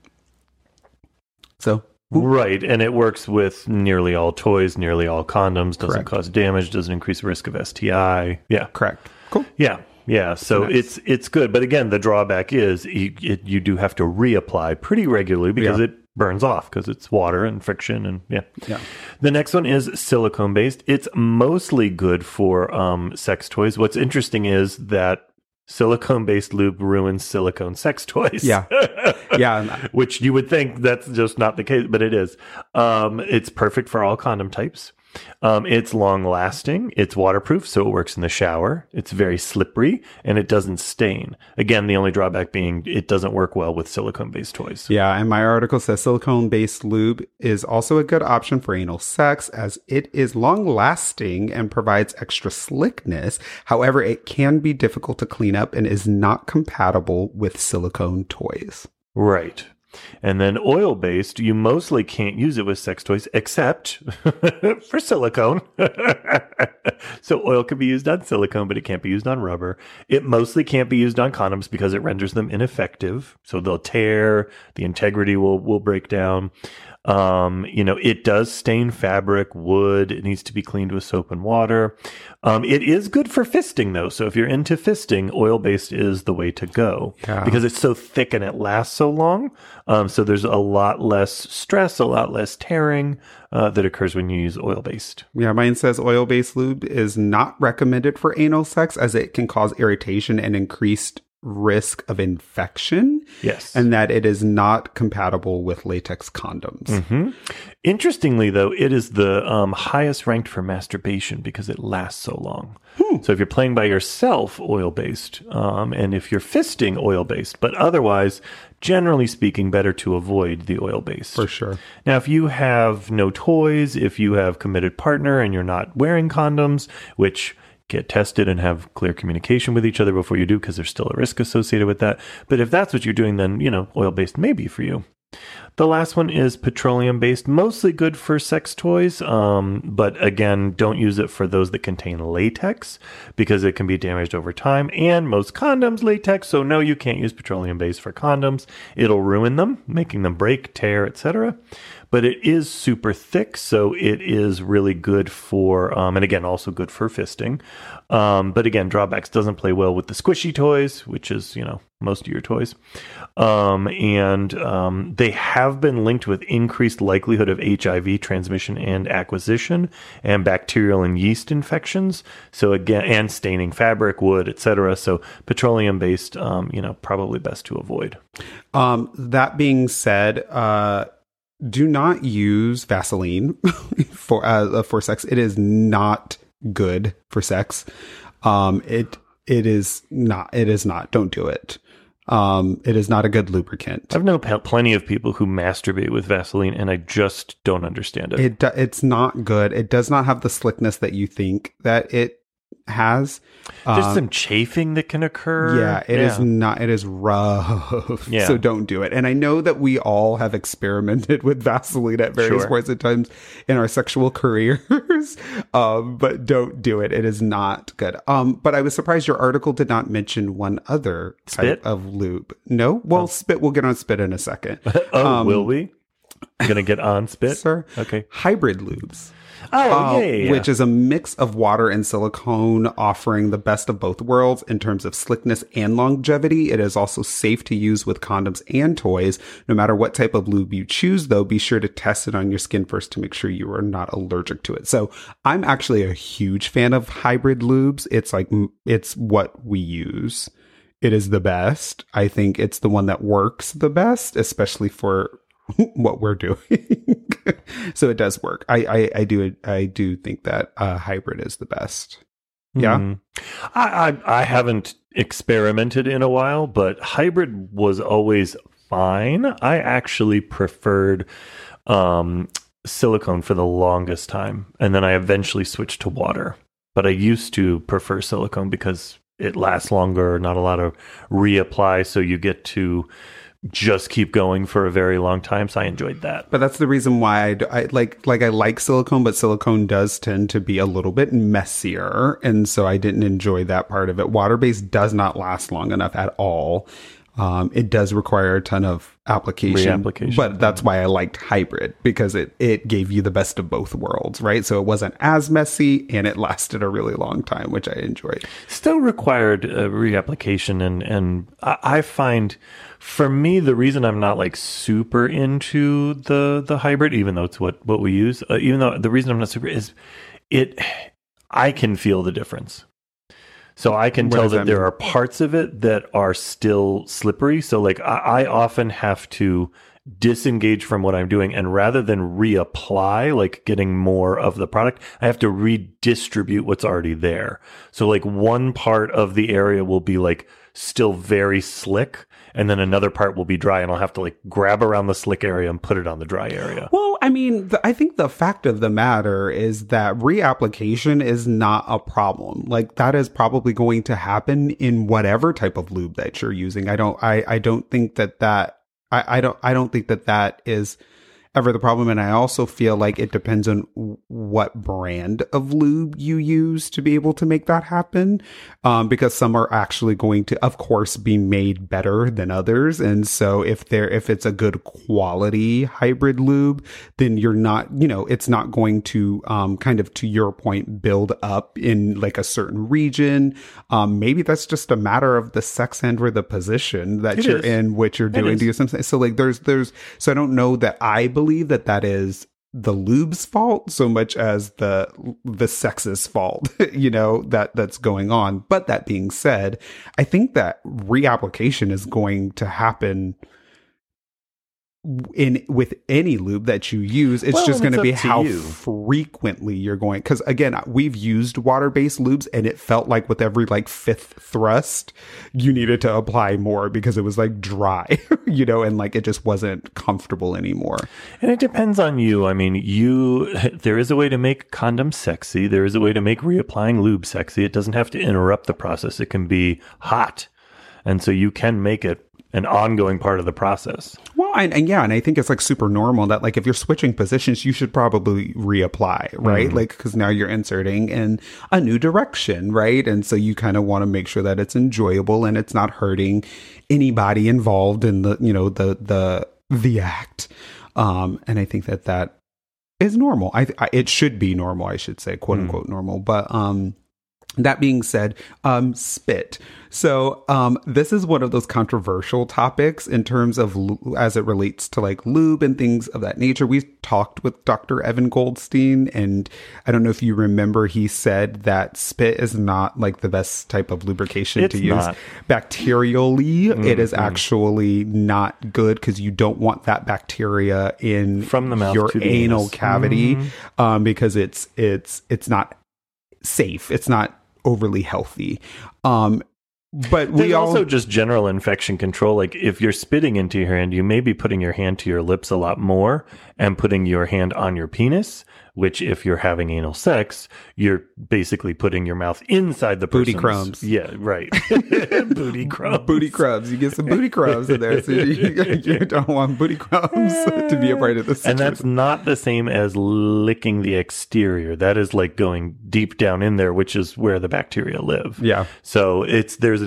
So, ooh.
Right. And it works with nearly all toys, nearly all condoms, doesn't
Correct.
cause damage, doesn't increase the risk of S T I. Yeah.
Correct. Cool.
Yeah. Yeah, so
nice.
it's it's good, but again, the drawback is you, it, you do have to reapply pretty regularly because
Yeah.
it burns off because it's water and friction and yeah.
Yeah.
The next one is silicone based. It's mostly good for um, sex toys. What's interesting is that silicone based lube ruins silicone sex toys.
Yeah. Yeah.
Which you would think that's just not the case, but it is. Um, it's perfect for all condom types. Um, it's long lasting. It's waterproof, so it works in the shower. It's very slippery and it doesn't stain. Again, the only drawback being it doesn't work well with silicone based toys.
Yeah. And my article says silicone based lube is also a good option for anal sex as it is long lasting and provides extra slickness. However, it can be difficult to clean up and is not compatible with silicone toys.
Right. And then oil-based, you mostly can't use it with sex toys except for silicone. So oil can be used on silicone, but it can't be used on rubber. It mostly can't be used on condoms because it renders them ineffective. So they'll tear, the integrity will, will break down. Um, you know, it does stain fabric, wood. It needs to be cleaned with soap and water. Um, it is good for fisting though. So if you're into fisting, oil-based is the way to go
Yeah.
because it's so thick and it lasts so long. Um, so there's a lot less stress, a lot less tearing, uh, that occurs when you use oil-based.
Yeah, mine says oil-based lube is not recommended for anal sex as it can cause irritation and increased risk of infection.
Yes.
And that it is not compatible with latex condoms.
Mm-hmm. Interestingly, though, it is the um, highest ranked for masturbation because it lasts so long. Hmm. So if you're playing by yourself, oil-based, um, and if you're fisting, oil-based, but otherwise, generally speaking, better to avoid the oil-based.
For sure.
Now, if you have no toys, if you have committed partner and you're not wearing condoms, which get tested and have clear communication with each other before you do because there's still a risk associated with that. But if that's what you're doing, then, you know, oil-based may be for you. The last one is petroleum-based, mostly good for sex toys, um, but again, don't use it for those that contain latex because it can be damaged over time, and most condoms latex, so no, you can't use petroleum-based for condoms. It'll ruin them, making them break, tear, et cetera. But it is super thick, so it is really good for, um, and again, also good for fisting. Um, but again, drawbacks, doesn't play well with the squishy toys, which is, you know, most of your toys. Um, and um, they have been linked with increased likelihood of H I V transmission and acquisition and bacterial and yeast infections. So again, and staining fabric, wood, et cetera. So petroleum-based, um, you know, probably best to avoid.
Um, that being said, uh, do not use Vaseline for uh, for sex. It is not good for sex. Um, it it is not. It is not. Don't do it. Um, it is not a good lubricant.
I've known p- plenty of people who masturbate with Vaseline, and I just don't understand it.
It do- it's not good. It does not have the slickness that you think that it has.
There's
um,
some chafing that can occur.
Yeah, it is not. It is rough.
Yeah.
So don't do it. And I know that we all have experimented with Vaseline at various
Sure.
points in times in our sexual careers, um, but don't do it. It is not good. Um, but I was surprised your article did not mention one other type
Spit?
of lube. No? Well,
Oh.
spit. We'll get on spit in a second.
Oh,
Um,
will we? You're going to get on spit?
Sir.
Okay.
Hybrid lubes.
Oh,
Uh,
yeah, yeah, yeah.
Which is a mix of water and silicone, offering the best of both worlds in terms of slickness and longevity. It is also safe to use with condoms and toys. No matter what type of lube you choose, though, be sure to test it on your skin first to make sure you are not allergic to it. So I'm actually a huge fan of hybrid lubes. It's like, it's what we use. It is the best. I think it's the one that works the best, especially for what we're doing. So it does work. I, I, I do I do think that uh, hybrid is the best. Yeah.
Mm. I, I I haven't experimented in a while, but hybrid was always fine. I actually preferred um, silicone for the longest time, and then I eventually switched to water. But I used to prefer silicone because it lasts longer, not a lot of reapply, so you get to just keep going for a very long time. So I enjoyed that.
But that's the reason why I, d- I like like I like silicone, but silicone does tend to be a little bit messier, and so I didn't enjoy that part of it. Water-based does not last long enough at all. Um, it does require a ton of application,
Reapplication.
But that's why I liked hybrid, because it, it gave you the best of both worlds, right? So it wasn't as messy and it lasted a really long time, which I enjoyed.
Still required uh, reapplication. And, and I, I find for me, the reason I'm not like super into the, the hybrid, even though it's what, what we use, uh, even though the reason I'm not super is it, I can feel the difference. So I can
What
tell
does
that
that
there
mean?
are parts of it that are still slippery. So like I, I often have to disengage from what I'm doing, and rather than reapply, like getting more of the product, I have to redistribute what's already there. So like one part of the area will be like still very slick, and then another part will be dry, and I'll have to like grab around the slick area and put it on the dry area.
Well, I mean, the, I think the fact of the matter is that reapplication is not a problem. Like that is probably going to happen in whatever type of lube that you're using. I don't, I, I don't think that that, I, I don't, I don't think that that is ever the problem. And I also feel like it depends on w- what brand of lube you use to be able to make that happen. Um, because some are actually going to, of course, be made better than others. And so if they're, if it's a good quality hybrid lube, then you're not, you know, it's not going to, um, kind of to your point, build up in like a certain region. Um, maybe that's just a matter of the sex and or the position that
It
you're
is.
in, what you're doing
is.
to you. Something. So like there's, there's, so I don't know that I believe that that is the lube's fault so much as the the sex's fault, you know, that that's going on. But that being said, I think that reapplication is going to happen in with any lube that you use. It's
Well,
just going
it's
to be
up to
how
you.
frequently you're going, because again, we've used water-based lubes and it felt like with every like fifth thrust you needed to apply more because it was like dry, you know, and like it just wasn't comfortable anymore.
And it depends on you. I mean, you, there is a way to make condoms sexy. There is a way to make reapplying lube sexy. It doesn't have to interrupt the process. It can be hot. And so you can make it an ongoing part of the process.
Well, and, and yeah, and I think it's like super normal that like if you're switching positions, you should probably reapply, right?
Mm.
Like, because now you're inserting in a new direction, right? And so you kind of want to make sure that it's enjoyable and it's not hurting anybody involved in the, you know, the the the act. Um, and I think that that is normal. I, I it should be normal, I should say, quote
Mm.
unquote normal. But um. That being said, um, spit. So um, this is one of those controversial topics in terms of lu- as it relates to like lube and things of that nature. We talked with Doctor Evan Goldstein, and I don't know if you remember, he said that spit is not like the best type of lubrication
It's
to use.
not.
Bacterially,
Mm-hmm.
it is actually not good because you don't want that bacteria in
From the mouth
your
to the
anal
anus.
cavity,
Mhm.
um, because it's it's it's not safe. It's not overly healthy. Um, but we
There's
all
also just general infection control. Like if you're spitting into your hand, you may be putting your hand to your lips a lot more and putting your hand on your penis, which if you're having anal sex, you're basically putting your mouth inside the
Booty
person's-
crumbs.
Yeah, right. Booty crumbs.
booty crumbs. You get some booty crumbs in there, so you, you don't want booty crumbs to be a part of the situation.
And that's not the same as licking the exterior. That is like going deep down in there, which is where the bacteria live.
Yeah.
So it's there's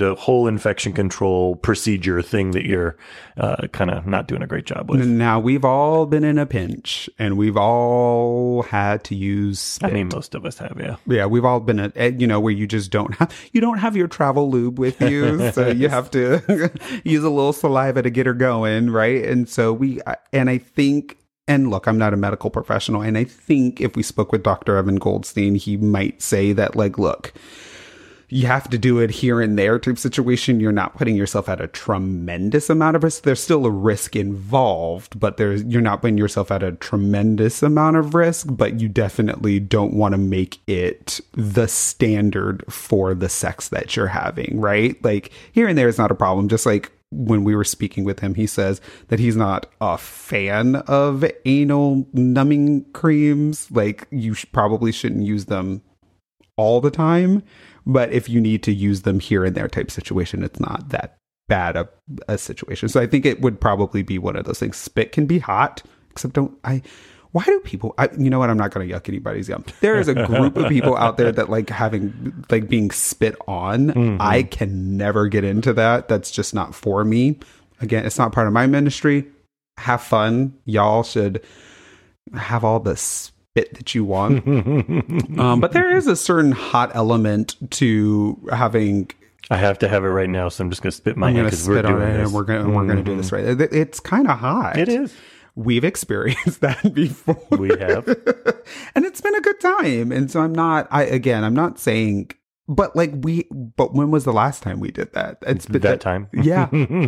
it a whole infection control procedure thing that you're uh, kind of not doing a great job with?
Now, we've all been in a pinch, and we've all had to use spit.
I mean, most of us have, yeah.
Yeah, we've all been at, you know, where you just don't have, you don't have your travel lube with you, so you have to use a little saliva to get her going, right? And so we, and I think, and look, I'm not a medical professional, and I think if we spoke with Doctor Evan Goldstein, he might say that, like, look, you have to do it here and there type situation. You're not putting yourself at a tremendous amount of risk. There's still a risk involved, but there's you're not putting yourself at a tremendous amount of risk, but you definitely don't want to make it the standard for the sex that you're having, right? Like, here and there is not a problem. Just like when we were speaking with him, he says that he's not a fan of anal numbing creams. Like, you sh- probably shouldn't use them all the time. But if you need to use them here and there type situation, it's not that bad a, a situation. So I think it would probably be one of those things. Spit can be hot, except don't I. Why do people? I, you know what? I'm not going to yuck anybody's yum. There is a group of people out there that like having like being spit on. Mm-hmm. I can never get into that. That's just not for me. Again, it's not part of my ministry. Have fun. Y'all should have all this bit that you want. um, but there is a certain hot element to having.
I have to have it right now, so I'm just going to spit my hand because we're doing
it
this.
And we're going mm-hmm. we're going to do this right. It, it's kind of hot.
It is.
We've experienced that before.
We have,
and it's been a good time. And so I'm not. I again, I'm not saying. But like we, but when was the last time we did that? It's
been that, that time.
Yeah.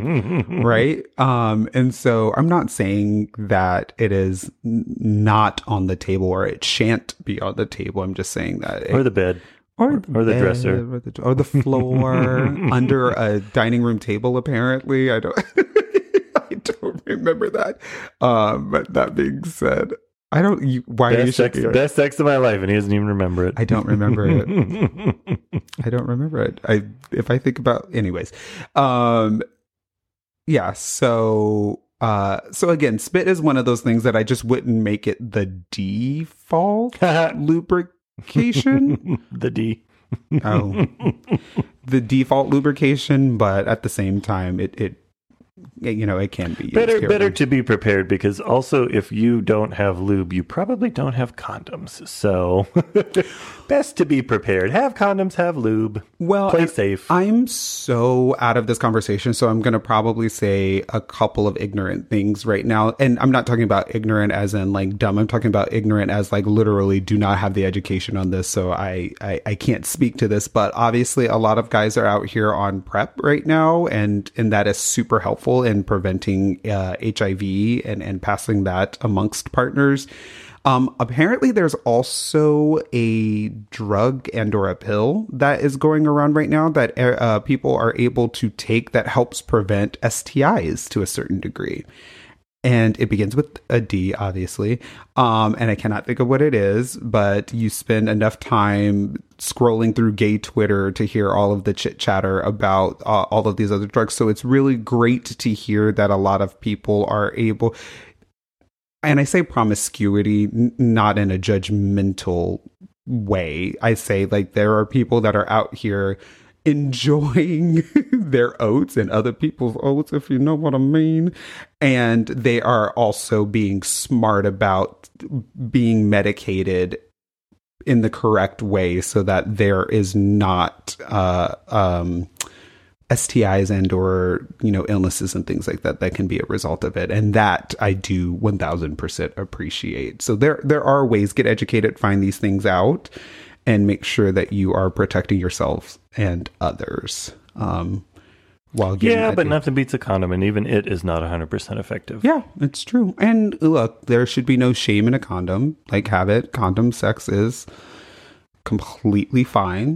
Right. Um, and so I'm not saying that it is n- not on the table or it shan't be on the table. I'm just saying that. It,
or the bed.
Or the,
or the
bed,
dresser.
Or the, or the floor under a dining room table, apparently. I don't, I don't remember that. Um, but that being said, I don't. You, why
best
are you
sex,
shaking?
Best sex of my life, and he doesn't even remember it.
I don't remember it. I don't remember it. I if I think about, anyways. Um, yeah. So, uh, so again, spit is one of those things that I just wouldn't make it the default lubrication.
The D.
Oh, the default lubrication, but at the same time, it it. You know, it can be used
better.
here.
Better to be prepared, because also if you don't have lube, you probably don't have condoms. So best to be prepared. Have condoms. Have lube.
Well,
play safe.
I'm so out of this conversation, so I'm going to probably say a couple of ignorant things right now. And I'm not talking about ignorant as in like dumb. I'm talking about ignorant as like literally do not have the education on this. So I, I, I can't speak to this. But obviously, a lot of guys are out here on PrEP right now, and and that is super helpful in preventing uh, H I V and, and passing that amongst partners. Um, apparently, there's also a drug and or a pill that is going around right now that uh, people are able to take that helps prevent S T Is to a certain degree. And it begins with a D, obviously. Um, and I cannot think of what it is, but you spend enough time scrolling through gay Twitter to hear all of the chit chatter about uh, all of these other drugs. So it's really great to hear that a lot of people are able, and I say promiscuity, n- not in a judgmental way. I say like there are people that are out here enjoying their oats and other people's oats, if you know what I mean. And they are also being smart about being medicated in the correct way so that there is not uh, um, S T Is and or, you know, illnesses and things like that that can be a result of it. And that I do one thousand percent appreciate. So there, there are ways. Get educated, find these things out, and make sure that you are protecting yourselves and others. Um, while getting
yeah,
that
but
in.
nothing beats a condom, and even it is not one hundred percent effective.
Yeah, it's true. And look, there should be no shame in a condom. Like, have it. Condom sex is completely fine.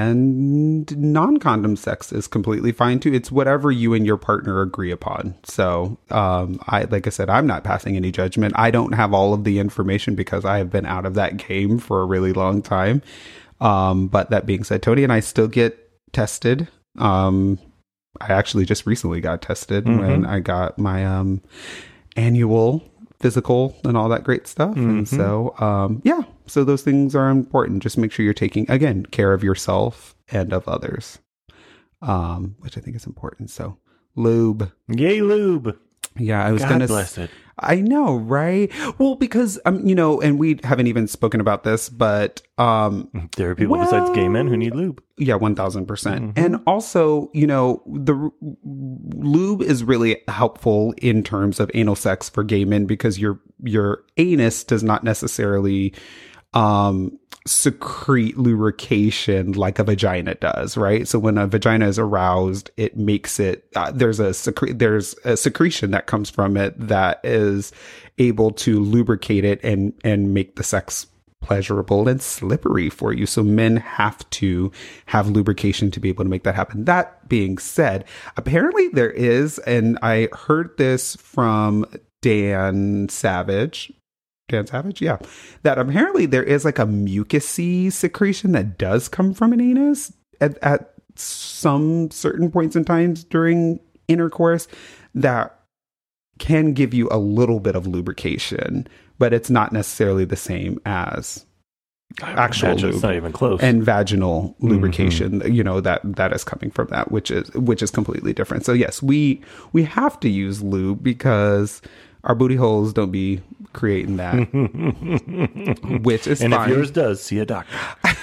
And non-condom sex is completely fine too. It's whatever you and your partner agree upon. So, um, I, like I said, I'm not passing any judgment. I don't have all of the information because I have been out of that game for a really long time. Um, but that being said, Tony and I still get tested. Um, I actually just recently got tested mm-hmm. when I got my, um, annual physical and all that great stuff. Mm-hmm. And so, um, yeah, so those things are important. Just make sure you're taking, again, care of yourself and of others. um, which I think is important. So lube.
Yay, lube.
Yeah, I was
God
gonna.
bless it.
I know, right? Well, because um, you know, and we haven't even spoken about this, but um,
there are people
well,
besides gay men who need lube.
Yeah, one thousand percent. And also, you know, the r- lube is really helpful in terms of anal sex for gay men because your your anus does not necessarily um secrete lubrication like a vagina does, right? So when a vagina is aroused, it makes it uh, there's a secre- there's a secretion that comes from it that is able to lubricate it and and make the sex pleasurable and slippery for you. So men have to have lubrication to be able to make that happen. That being said, apparently there is, and I heard this from Dan Savage Dan Savage, yeah. That apparently there is like a mucusy secretion that does come from an anus at, at some certain points in times during intercourse that can give you a little bit of lubrication, but it's not necessarily the same as actual lube.
It's not even close.
And vaginal lubrication, mm-hmm. you know, that that is coming from that, which is which is completely different. So yes, we we have to use lube because our booty holes don't be creating that, which is
and
fine.
if yours does, see a doctor.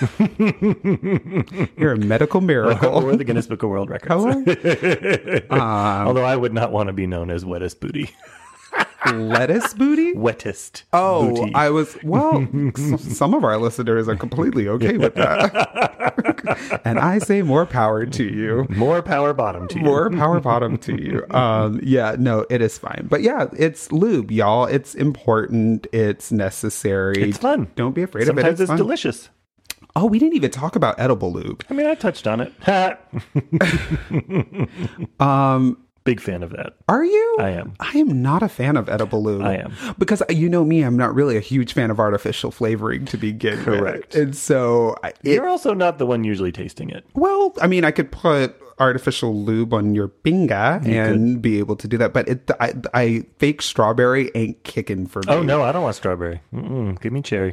You're a medical miracle.
Or the Guinness Book of World Records.
um,
Although I would not want to be known as wettest booty.
Lettuce booty?
Wettest
Oh,
booty.
I was, well, s- some of our listeners are completely okay with that. And I say more power to you.
More power bottom to you.
More power bottom to you. Um, yeah, no, it is fine. But yeah, it's lube, y'all. It's important. It's necessary.
It's fun.
Don't be afraid
Sometimes
of it. It's,
it's
fun.
delicious.
Oh, we didn't even talk about edible lube.
I mean, I touched on it.
um,
Big fan of that.
Are you?
I am.
I am not a fan of edible lube.
I am.
Because you know me, I'm not really a huge fan of artificial flavoring to begin
Correct.
with. And so I- it,
You're also not the one usually tasting it.
well, I mean, I could put artificial lube on your binga
You
and
could.
be able to do that. But it, I, I fake strawberry ain't kicking for me.
Oh no, I don't want strawberry. Mm-mm, give me cherry.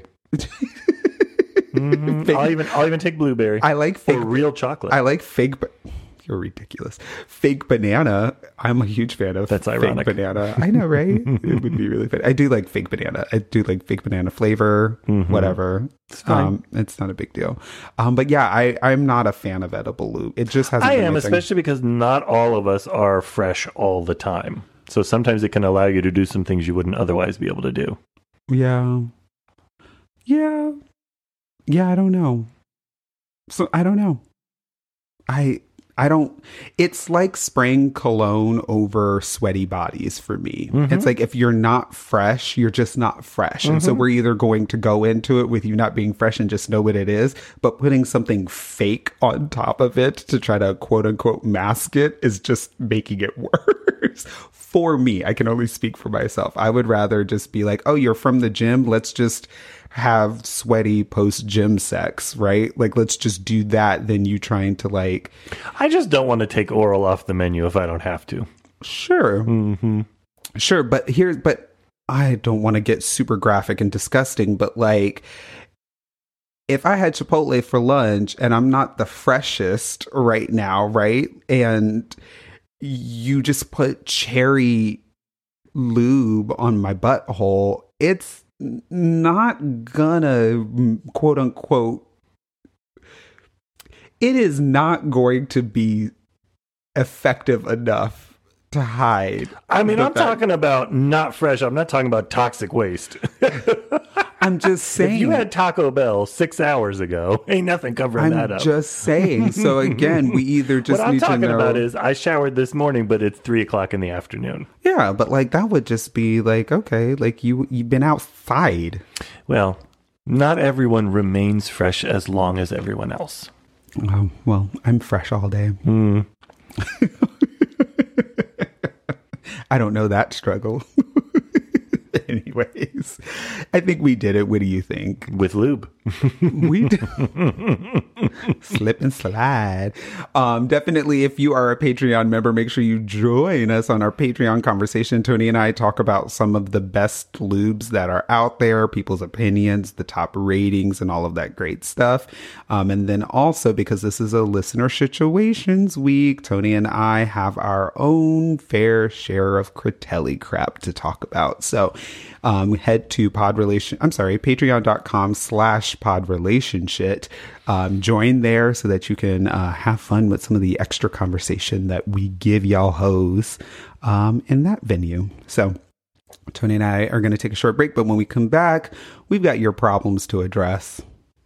Mm, I'll even I'll even take blueberry.
I like fake.
or real chocolate.
I like fake. Ba- You're ridiculous. Fake banana. I'm a huge fan of
That's
fake
ironic.
banana. I know, right? It would be really fun. I do like fake banana. I do like fake banana flavor,
Mhm.
whatever.
It's fine.
Um, it's not a big deal. Um, but yeah, I, I'm not a fan of edible lube. It just hasn't
I
been
am,
my thing.
especially because not all of us are fresh all the time. So sometimes it can allow you to do some things you wouldn't otherwise be able to do.
Yeah. Yeah. Yeah, I don't know. So I don't know. I I don't it's like spraying cologne over sweaty bodies for me.
Mhm.
It's like if you're not fresh, you're just not fresh. And so
Mhm.
we're either going to go into it with you not being fresh and just know what it is, but putting something fake on top of it to try to quote unquote mask it is just making it worse. For me, I can only speak for myself. I would rather just be like, "Oh, you're from the gym. Let's just have sweaty post gym sex, right? Like, let's just do that than you trying to like,
I just don't want to take oral off the menu if I don't have to.
sure,
Mm-hmm.
sure. But here, but I don't want to get super graphic and disgusting, but like, if I had Chipotle for lunch and I'm not the freshest right now, right? And you just put cherry lube on my butthole, it's not gonna quote unquote it is not going to be effective enough to hide.
I mean,
the
I'm
fact-
talking about not fresh. I'm not talking about toxic waste.
I'm just saying.
If you had Taco Bell six hours ago, ain't nothing covering
I'm
that up.
just saying. So again, we either just
what I'm
need to
talking
know.
about is I showered this morning, but it's three o'clock in the afternoon.
Yeah, but like that would just be like, okay, like you you've been outside.
Well, not everyone remains fresh as long as everyone else.
Oh, well, I'm fresh all day.
Mm.
I don't know that struggle. Anyways, I think we did it. What do you think?
With lube.
We did. Slip and slide. Um, definitely, if you are a Patreon member, make sure you join us on our Patreon conversation. Tony and I talk about some of the best lubes that are out there, people's opinions, the top ratings, and all of that great stuff. Um, and then also, because this is a listener situations week, Tony and I have our own fair share of Critelli crap to talk about. So um, head to pod relation. I'm sorry, patreon.com slash pod relationship. Um, join there so that you can uh, have fun with some of the extra conversation that we give y'all hoes um, in that venue. So Tony and I are going to take a short break, but when we come back, we've got your problems to address.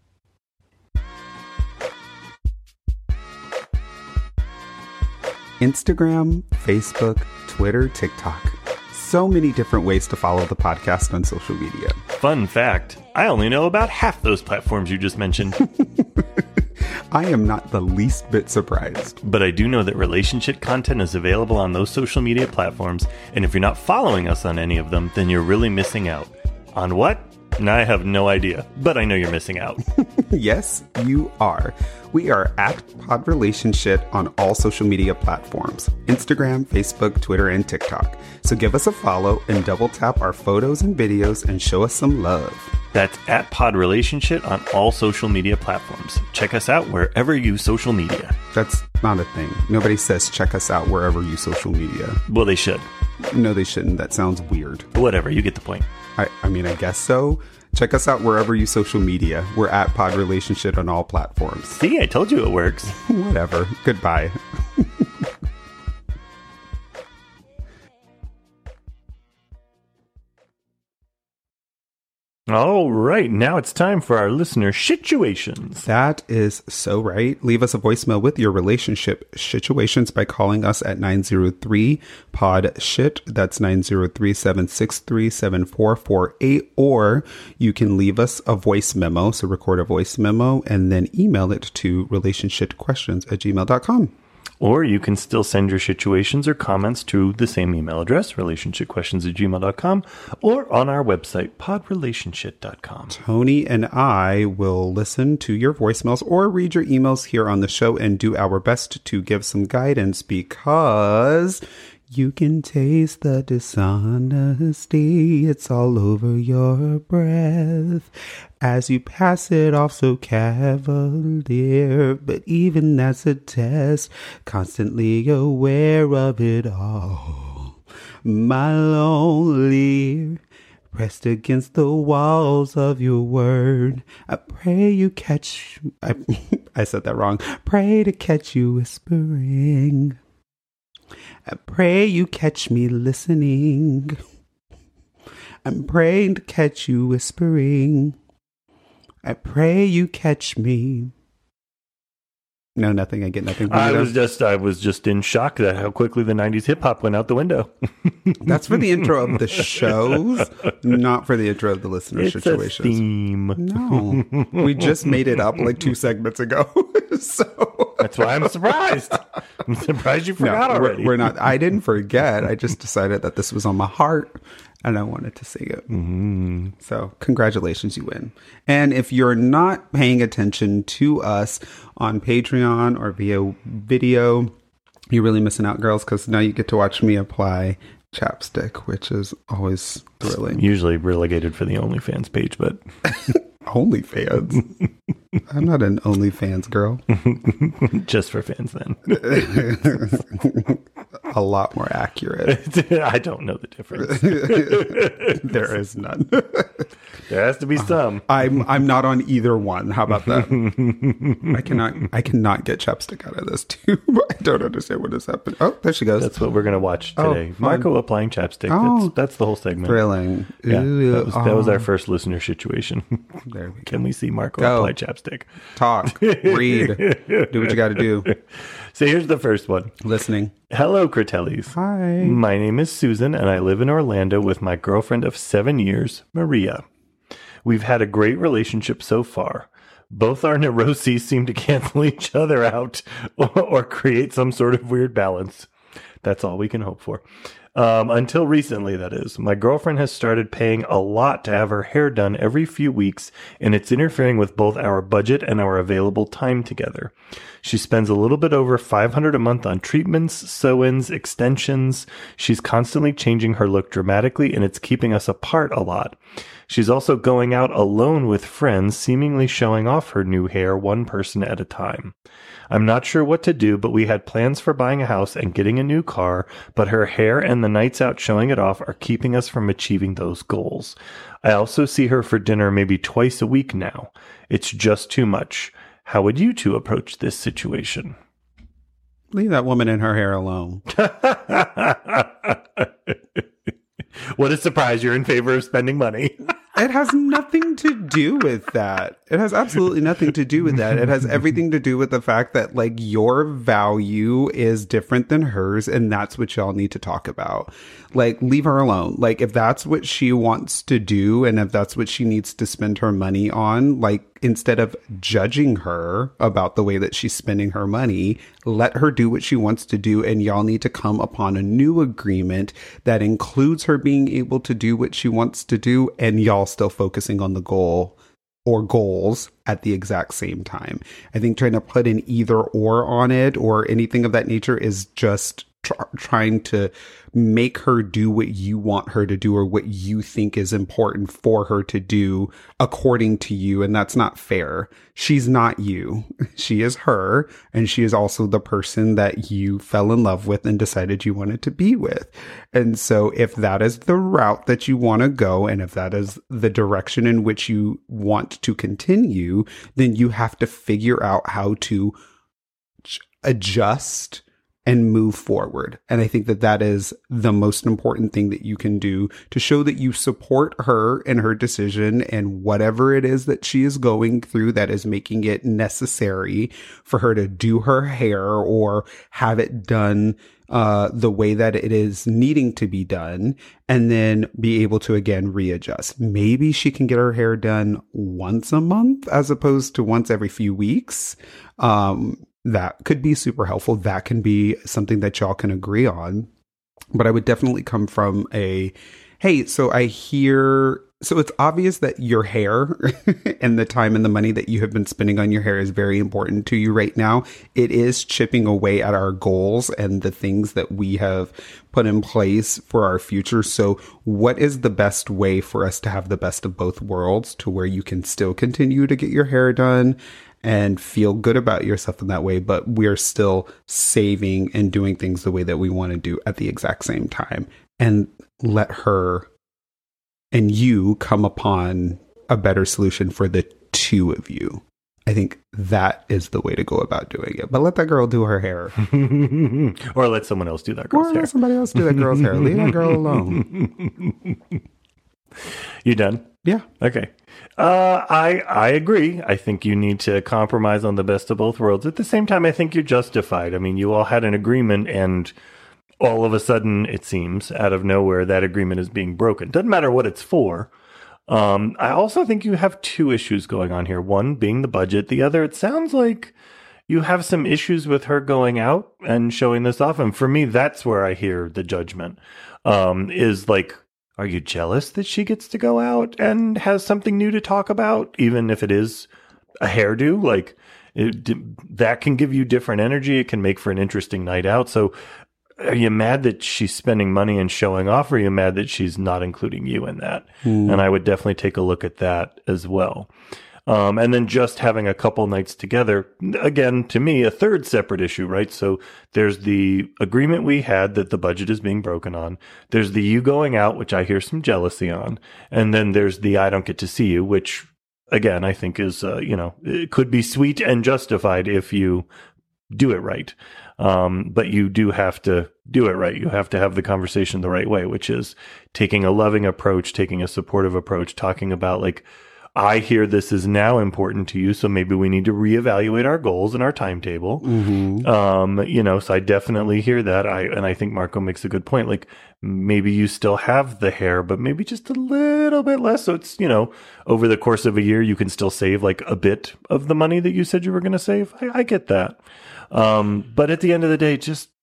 Instagram, Facebook, Twitter, TikTok. So many different ways to follow the podcast on social media.
Fun fact, I only know about half those platforms you just mentioned.
I am not the least bit surprised.
But I do know that relationship content is available on those social media platforms, and if you're not following us on any of them, then you're really missing out. On what? I have no idea, but I know you're missing out.
Yes, you are. We are at Pod Relationship on all social media platforms, Instagram, Facebook, Twitter, and TikTok. So give us a follow and double tap our photos and videos and show us some love.
That's at Pod Relationship on all social media platforms. Check us out wherever you social media.
That's not a thing. Nobody says check us out wherever you social media.
Well, they should.
No, they shouldn't. That sounds weird.
Whatever, you get the point.
I, I mean, I guess so. Check us out wherever you social media. We're at Pod Relationship on all platforms.
See, I told you it works.
Whatever. Goodbye.
All right, now it's time for our listener situations.
That is so right. Leave us a voicemail with your relationship situations by calling us at nine zero three pod shit. That's nine zero three, seven six three, seven four four eight. Or you can leave us a voice memo. So record a voice memo and then email it to relationshipquestions at gmail dot com.
Or you can still send your situations or comments to the same email address, relationshipquestions at gmail dot com, or on our website, pod relationship dot com.
Tony and I will listen to your voicemails or read your emails here on the show and do our best to give some guidance, because you can taste the dishonesty. It's all over your breath as you pass it off so cavalier. But even as a test, constantly aware of it all. My lonely, pressed against the walls of your word. I pray you catch... I, I said that wrong. Pray to catch you whispering. I pray you catch me listening. I'm praying to catch you whispering. I pray you catch me. No, nothing. I get nothing.
I was just, I was just in shock that how quickly the nineties hip hop went out the window.
That's for the intro of the shows, not for the intro of the listener
it's
situations.
A theme.
No, we just made it up like two segments ago. So
that's why I'm surprised. I'm surprised you forgot
no,
already.
We're, we're not. I didn't forget. I just decided that this was on my heart, and I wanted to sing it.
Mm-hmm.
So congratulations, you win. And if you're not paying attention to us on Patreon or via video, you're really missing out, girls, because now you get to watch me apply chapstick, which is always thrilling.
Usually relegated for the OnlyFans page, but...
OnlyFans? I'm not an OnlyFans girl.
Just for fans, then.
A lot more accurate.
I don't know the difference.
There is none.
There has to be some.
Uh, I'm I'm not on either one. How about that? I cannot I cannot get chapstick out of this tube. I don't understand what has happened. Oh, there she goes.
That's what we're going to watch today.
Oh,
Marco applying chapstick.
Oh,
that's, that's the whole segment.
Thrilling.
Yeah,
Ooh,
that was, that was
oh.
our first listener situation.
There we go.
Can we see Marco
Go.
apply chapstick?
Talk. Read. Do what you got to do.
So here's the first one.
Listening.
Hello, Critellis.
Hi.
My name is Susan, and I live in Orlando with my girlfriend of seven years, Maria. We've had a great relationship so far. Both our neuroses seem to cancel each other out or, or create some sort of weird balance. That's all we can hope for. Um, until recently, that is. My girlfriend has started paying a lot to have her hair done every few weeks, and it's interfering with both our budget and our available time together. She spends a little bit over five hundred dollars a month on treatments, sew-ins, extensions. She's constantly changing her look dramatically, and it's keeping us apart a lot. She's also going out alone with friends, seemingly showing off her new hair one person at a time. I'm not sure what to do, but we had plans for buying a house and getting a new car, but her hair and the nights out showing it off are keeping us from achieving those goals. I also see her for dinner maybe twice a week now. It's just too much. How would you two approach this situation?
Leave that woman and her hair alone.
What a surprise. You're in favor of spending money.
It has nothing to do with that. It has absolutely nothing to do with that. It has everything to do with the fact that, like, your value is different than hers, and that's what y'all need to talk about. Like, leave her alone. Like, if that's what she wants to do, and if that's what she needs to spend her money on, like, instead of judging her about the way that she's spending her money, let her do what she wants to do, and y'all need to come upon a new agreement that includes her being able to do what she wants to do, and y'all still focusing on the goal or goals at the exact same time. I think trying to put an either or on it or anything of that nature is just tr- trying to make her do what you want her to do or what you think is important for her to do according to you. And that's not fair. She's not you. She is her. And she is also the person that you fell in love with and decided you wanted to be with. And so if that is the route that you want to go, and if that is the direction in which you want to continue, then you have to figure out how to adjust and move forward. And I think that that is the most important thing that you can do to show that you support her and her decision and whatever it is that she is going through that is making it necessary for her to do her hair or have it done uh, the way that it is needing to be done, and then be able to, again, readjust. Maybe she can get her hair done once a month as opposed to once every few weeks. Um, That could be super helpful. That can be something that y'all can agree on. But I would definitely come from a, hey, so I hear, so it's obvious that your hair and the time and the money that you have been spending on your hair is very important to you right now. It is chipping away at our goals and the things that we have put in place for our future. So what is the best way for us to have the best of both worlds to where you can still continue to get your hair done and feel good about yourself in that way, but we're still saving and doing things the way that we want to do at the exact same time, and let her and you come upon a better solution for the two of you. I think that is the way to go about doing it. But let that girl do her hair.
Or let someone else do that girl's
or
hair.
Or let somebody else do that girl's hair. Leave that girl alone.
You done?
Yeah.
Okay. Uh, I I agree. I think you need to compromise on the best of both worlds. At the same time, I think you're justified. I mean, you all had an agreement, and all of a sudden, it seems, out of nowhere, that agreement is being broken. Doesn't matter what it's for. Um, I also think you have two issues going on here. One being the budget. The other, it sounds like you have some issues with her going out and showing this off. And for me, that's where I hear the judgment, um, is like, are you jealous that she gets to go out and has something new to talk about, even if it is a hairdo? Like, it, that can give you different energy. It can make for an interesting night out. So are you mad that she's spending money and showing off, or are you mad that she's not including you in that? Mm. And I would definitely take a look at that as well. Um, and then just having a couple nights together, again, to me, a third separate issue, right? So there's the agreement we had that the budget is being broken on. There's the you going out, which I hear some jealousy on. And then there's the I don't get to see you, which, again, I think is, uh, you know, it could be sweet and justified if you do it right. Um, but you do have to do it right. You have to have the conversation the right way, which is taking a loving approach, taking a supportive approach, talking about, like, I hear this is now important to you, so maybe we need to reevaluate our goals and our timetable. Mm-hmm. Um, you know, so I definitely hear that. I and I think Marco makes a good point. Like, maybe you still have the hair, but maybe just a little bit less. So it's, you know, over the course of a year, you can still save like a bit of the money that you said you were going to save. I, I get that. Um, but at the end of the day, just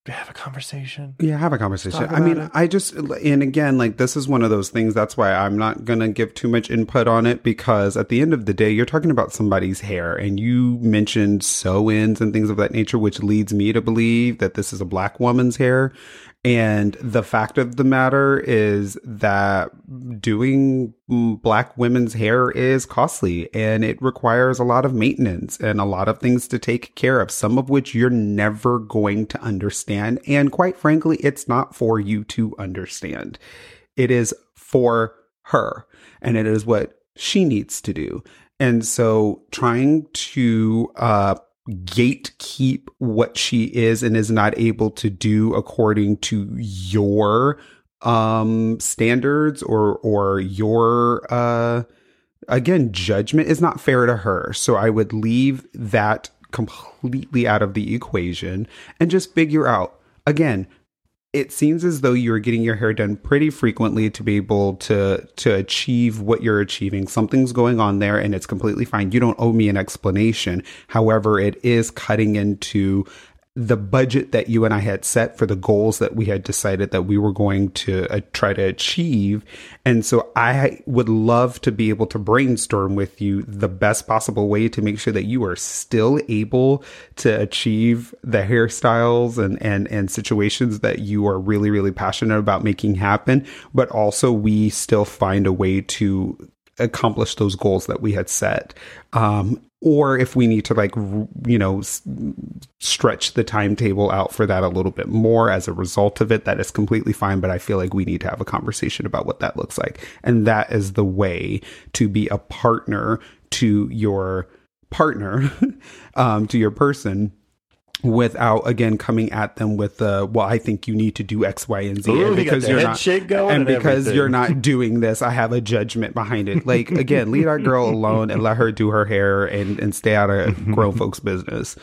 have a conversation.
Yeah, have a conversation.
Talk
I mean,
about it.
I just, and again, like, this is one of those things. That's why I'm not going to give too much input on it, because at the end of the day, you're talking about somebody's hair, and you mentioned sew-ins and things of that nature, which leads me to believe that this is a black woman's hair. And the fact of the matter is that doing black women's hair is costly, and it requires a lot of maintenance and a lot of things to take care of, some of which you're never going to understand. And quite frankly, it's not for you to understand. It is for her, and it is what she needs to do. And so trying to, uh, gatekeep what she is and is not able to do according to your um standards or or your uh again judgment is not fair to her. So I would leave that completely out of the equation and just figure out, again, it seems as though you're getting your hair done pretty frequently to be able to to achieve what you're achieving. Something's going on there, and it's completely fine. You don't owe me an explanation. However, it is cutting into the budget that you and I had set for the goals that we had decided that we were going to uh, try to achieve. And so I would love to be able to brainstorm with you the best possible way to make sure that you are still able to achieve the hairstyles and, and, and situations that you are really, really passionate about making happen. But also we still find a way to accomplish those goals that we had set. Um, or if we need to, like, you know, s- stretch the timetable out for that a little bit more as a result of it, that is completely fine. But I feel like we need to have a conversation about what that looks like. And that is the way to be a partner to your partner, um, to your person, without, again, coming at them with, uh, well, I think you need to do X, Y, and Z.
Ooh,
and because you're not,
shake going
and
and
because
everything.
you're not doing this, I have a judgment behind it. Like, again, leave our girl alone and let her do her hair and, and stay out of grown folks' business.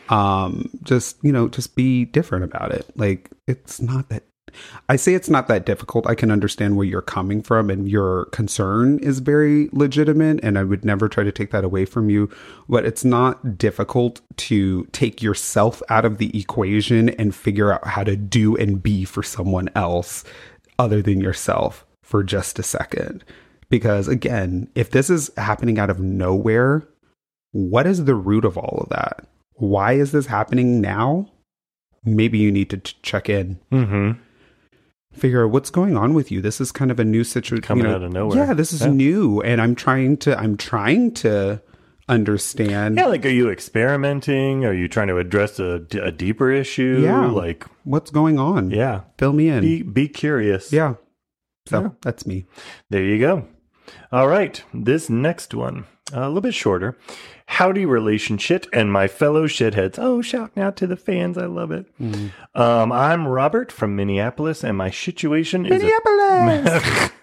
Um, just, you know, just be different about it. Like, it's not that, I say it's not that difficult. I can understand where you're coming from, and your concern is very legitimate, and I would never try to take that away from you. But it's not difficult to take yourself out of the equation and figure out how to do and be for someone else other than yourself for just a second. Because again, if this is happening out of nowhere, what is the root of all of that? Why is this happening now? Maybe you need to t- check in.
Mm-hmm.
Figure out what's going on with you. This is kind of a new situation.
Coming
you know,
out of nowhere.
Yeah, this is
Yeah.
new, and I'm trying to. I'm trying to understand.
Yeah, like, are you experimenting? Are you trying to address a, d- a deeper issue?
Yeah.
Like,
What's going on?
yeah.
Fill me in.
Be be curious.
yeah. So
Yeah.
that's me.
There you go. All right. This next one, a little bit shorter. Howdy, relationship and my fellow shitheads. Oh, shouting out to the fans. I love it.
Mm.
Um, I'm Robert from Minneapolis, and my situation is
Minneapolis.
a-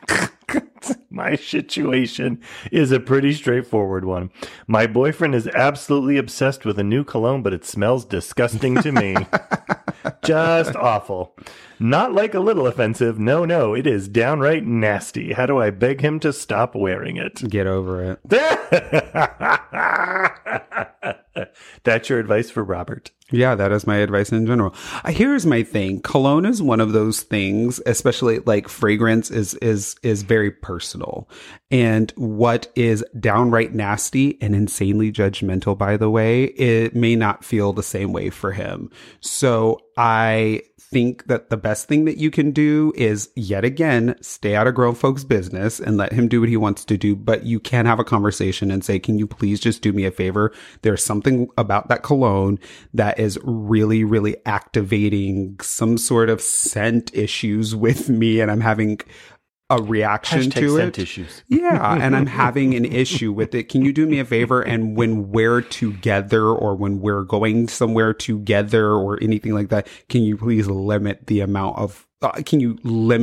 my situation is a pretty straightforward one. My boyfriend is absolutely obsessed with a new cologne, but it smells disgusting to me. Just awful. Not like a little offensive. No, no, it is downright nasty. How do I beg him to stop wearing it?
Get over it.
That's your advice for Robert.
Yeah, that is my advice in general. Uh, here's my thing. Cologne is one of those things, especially like fragrance is is is very personal. And what is downright nasty and insanely judgmental, by the way, it may not feel the same way for him. So I think that the best thing that you can do is, yet again, stay out of grown folks' business and let him do what he wants to do. But you can have a conversation and say, can you please just do me a favor? There's something about that cologne that is really, really activating some sort of scent issues with me, and I'm having a reaction
Hashtag
to
scent
it.
issues.
Yeah, and I'm having an issue with it. Can you do me a favor? And when we're together, or when we're going somewhere together, or anything like that, can you please limit the amount of, uh, can you limit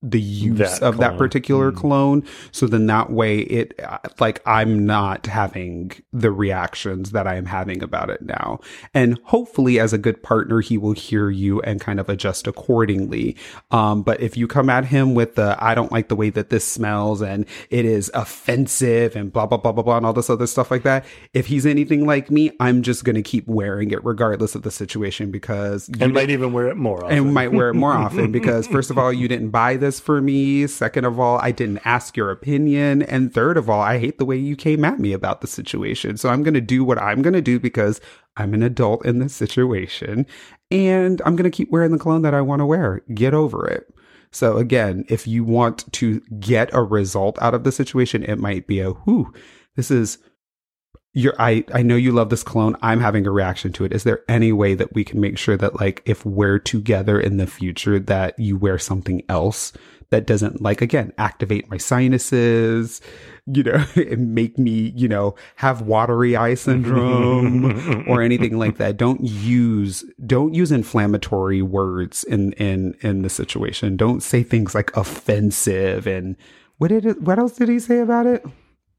the use
that
of
cologne.
that particular
mm.
cologne. So then that way it, like, I'm not having the reactions that I am having about it now. And hopefully as a good partner, he will hear you and kind of adjust accordingly. Um, but if you come at him with the, I don't like the way that this smells and it is offensive and blah, blah, blah, blah, blah, and all this other stuff like that. If he's anything like me, I'm just going to keep wearing it regardless of the situation, because
and might even wear it more often.
And might wear it more often because, first of all, you didn't buy this for me. Second of all, I didn't ask your opinion. And third of all, I hate the way you came at me about the situation. So I'm going to do what I'm going to do because I'm an adult in this situation. And I'm going to keep wearing the cologne that I want to wear. Get over it. So again, if you want to get a result out of the situation, it might be a, whew, this is... You're, I, I know you love this cologne. I'm having a reaction to it. Is there any way that we can make sure that, like, if we're together in the future, that you wear something else that doesn't, like, again, activate my sinuses, you know, and make me, you know, have watery eye syndrome or anything like that. Don't use, don't use inflammatory words in, in, in the situation. Don't say things like offensive and what did it, what else did he say about it?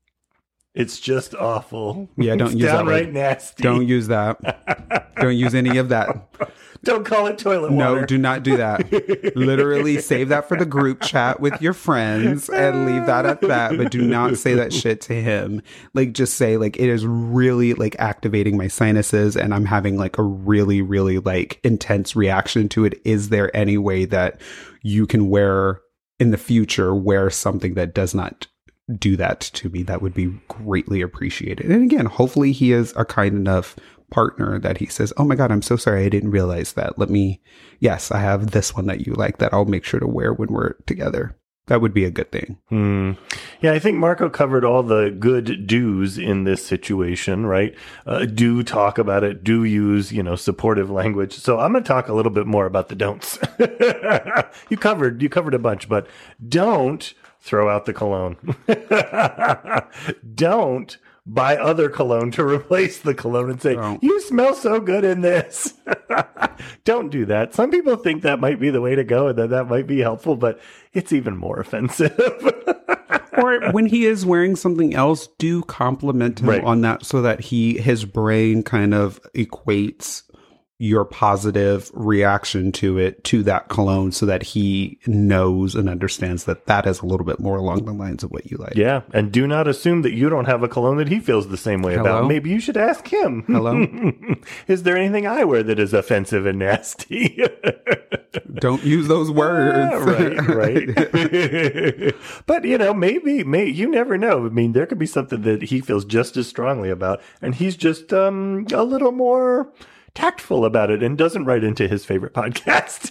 It's just awful.
Yeah, don't
it's
use that.
Downright nasty.
Don't use that. Don't use any of that.
Don't call it toilet water.
No, do not do that. Literally save that for the group chat with your friends and leave that at that. But do not say that shit to him. Like, just say, like, it is really, like, activating my sinuses and I'm having, like, a really, really, like, intense reaction to it. Is there any way that you can wear, in the future, wear something that does not do that to me? That would be greatly appreciated. And again, hopefully he is a kind enough partner that he says, oh my God, I'm so sorry. I didn't realize that. Let me, yes, I have this one that you like that I'll make sure to wear when we're together. That would be a good thing.
Hmm. Yeah, I think Marco covered all the good do's in this situation, right? Uh, do talk about it. Do use, you know, supportive language. So I'm going to talk a little bit more about the don'ts. you covered, you covered a bunch, but don't throw out the cologne. Don't buy other cologne to replace the cologne and say, oh, you smell so good in this. Don't do that. Some people think that might be the way to go and that that might be helpful, but it's even more offensive.
Or when he is wearing something else, do compliment him right. on that so that he his brain kind of equates your positive reaction to it, to that cologne, so that he knows and understands that that is a little bit more along the lines of what you like.
Yeah. And do not assume that you don't have a cologne that he feels the same way
Hello?
about. Maybe you should ask him.
Hello?
Is there anything I wear that is offensive and nasty?
Don't use those words.
Yeah, right, right. But, you know, maybe, may, you never know. I mean, there could be something that he feels just as strongly about, and he's just um, a little more tactful about it and doesn't write into his favorite podcast.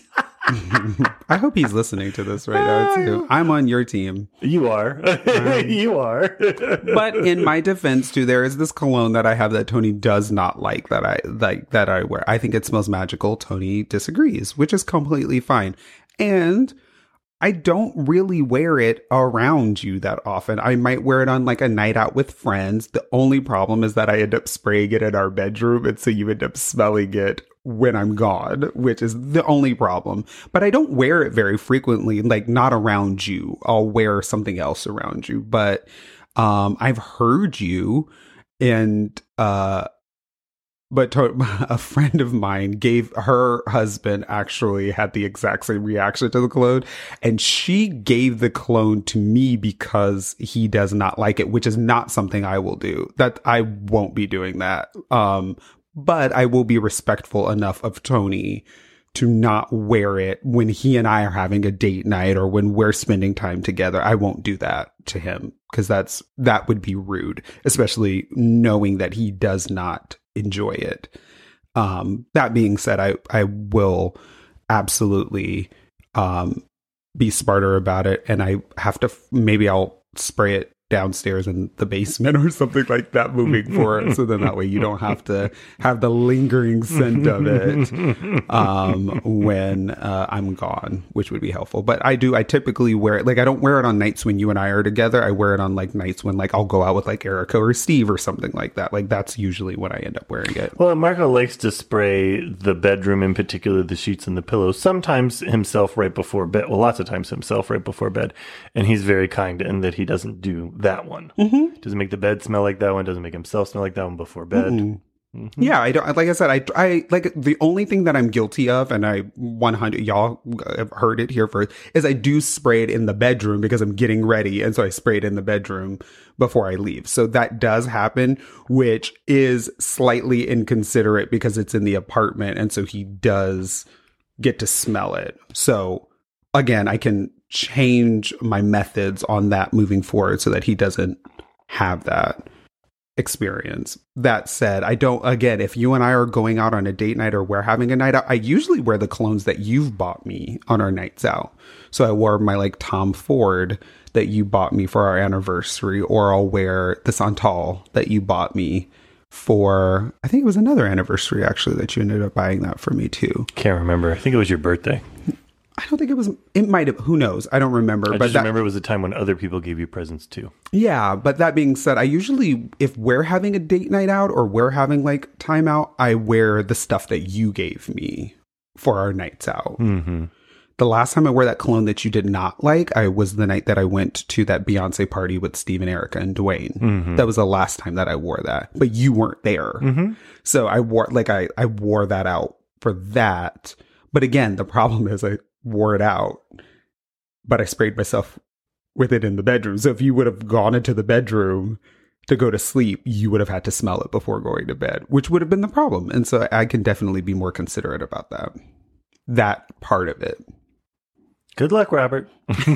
I hope he's listening to this right now too. I'm on your team.
You are. Um, you are.
But in my defense too, there is this cologne that I have that Tony does not like that I like that I wear. I think it smells magical. Tony disagrees, which is completely fine. And I don't really wear it around you that often. I might wear it on like a night out with friends. The only problem is that I end up spraying it in our bedroom, and so you end up smelling it when I'm gone, which is the only problem. But I don't wear it very frequently, like not around you. I'll wear something else around you. But um, I've heard you, and uh, but to- a friend of mine gave her husband actually had the exact same reaction to the cologne, and she gave the cologne to me because he does not like it, which is not something I will do. That I won't be doing that. Um, but I will be respectful enough of Tony to not wear it when he and I are having a date night or when we're spending time together. I won't do that to him because that's that would be rude, especially knowing that he does not enjoy it. Um, that being said, I, I will absolutely um, be smarter about it. And I have to, maybe I'll spray it downstairs in the basement or something like that moving forward. So then that way you don't have to have the lingering scent of it um, when uh, I'm gone, which would be helpful. But I do, I typically wear it, like I don't wear it on nights when you and I are together. I wear it on like nights when like I'll go out with like Erica or Steve or something like that. Like that's usually when I end up wearing it.
Well, Marco likes to spray the bedroom, in particular the sheets and the pillows, sometimes himself right before bed. Well, lots of times himself right before bed. And he's very kind in that he doesn't do that one. Mm-hmm. Doesn't make the bed smell like that one. Doesn't make himself smell like that one before bed. Mm-hmm.
Mm-hmm. Yeah, I don't. Like I said, I, I like the only thing that I'm guilty of, and I one hundred y'all have heard it here first, is I do spray it in the bedroom because I'm getting ready, and so I spray it in the bedroom before I leave. So that does happen, which is slightly inconsiderate because it's in the apartment, and so he does get to smell it. So again, I can change my methods on that moving forward so that he doesn't have that experience. That said, I don't, again, if you and I are going out on a date night or we're having a night out, I usually wear the colognes that you've bought me on our nights out. So I wore my like Tom Ford that you bought me for our anniversary, or I'll wear the Santal that you bought me for, I think it was another anniversary actually that you ended up buying that for me too.
Can't remember. I think it was your birthday.
I don't think it was, it might have, who knows? I don't remember.
I
but
just
that,
remember it was a time when other people gave you presents too.
Yeah, but that being said, I usually, if we're having a date night out or we're having like time out, I wear the stuff that you gave me for our nights out. Mm-hmm. The last time I wore that cologne that you did not like, I was the night that I went to that Beyonce party with Steve and Erica and Dwayne. Mm-hmm. That was the last time that I wore that, but you weren't there. Mm-hmm. So I wore, like I, I wore that out for that. But again, the problem is I wore it out, but I sprayed myself with it in the bedroom. So if you would have gone into the bedroom to go to sleep, you would have had to smell it before going to bed, which would have been the problem. And so I can definitely be more considerate about that, that part of it.
Good luck, Robert.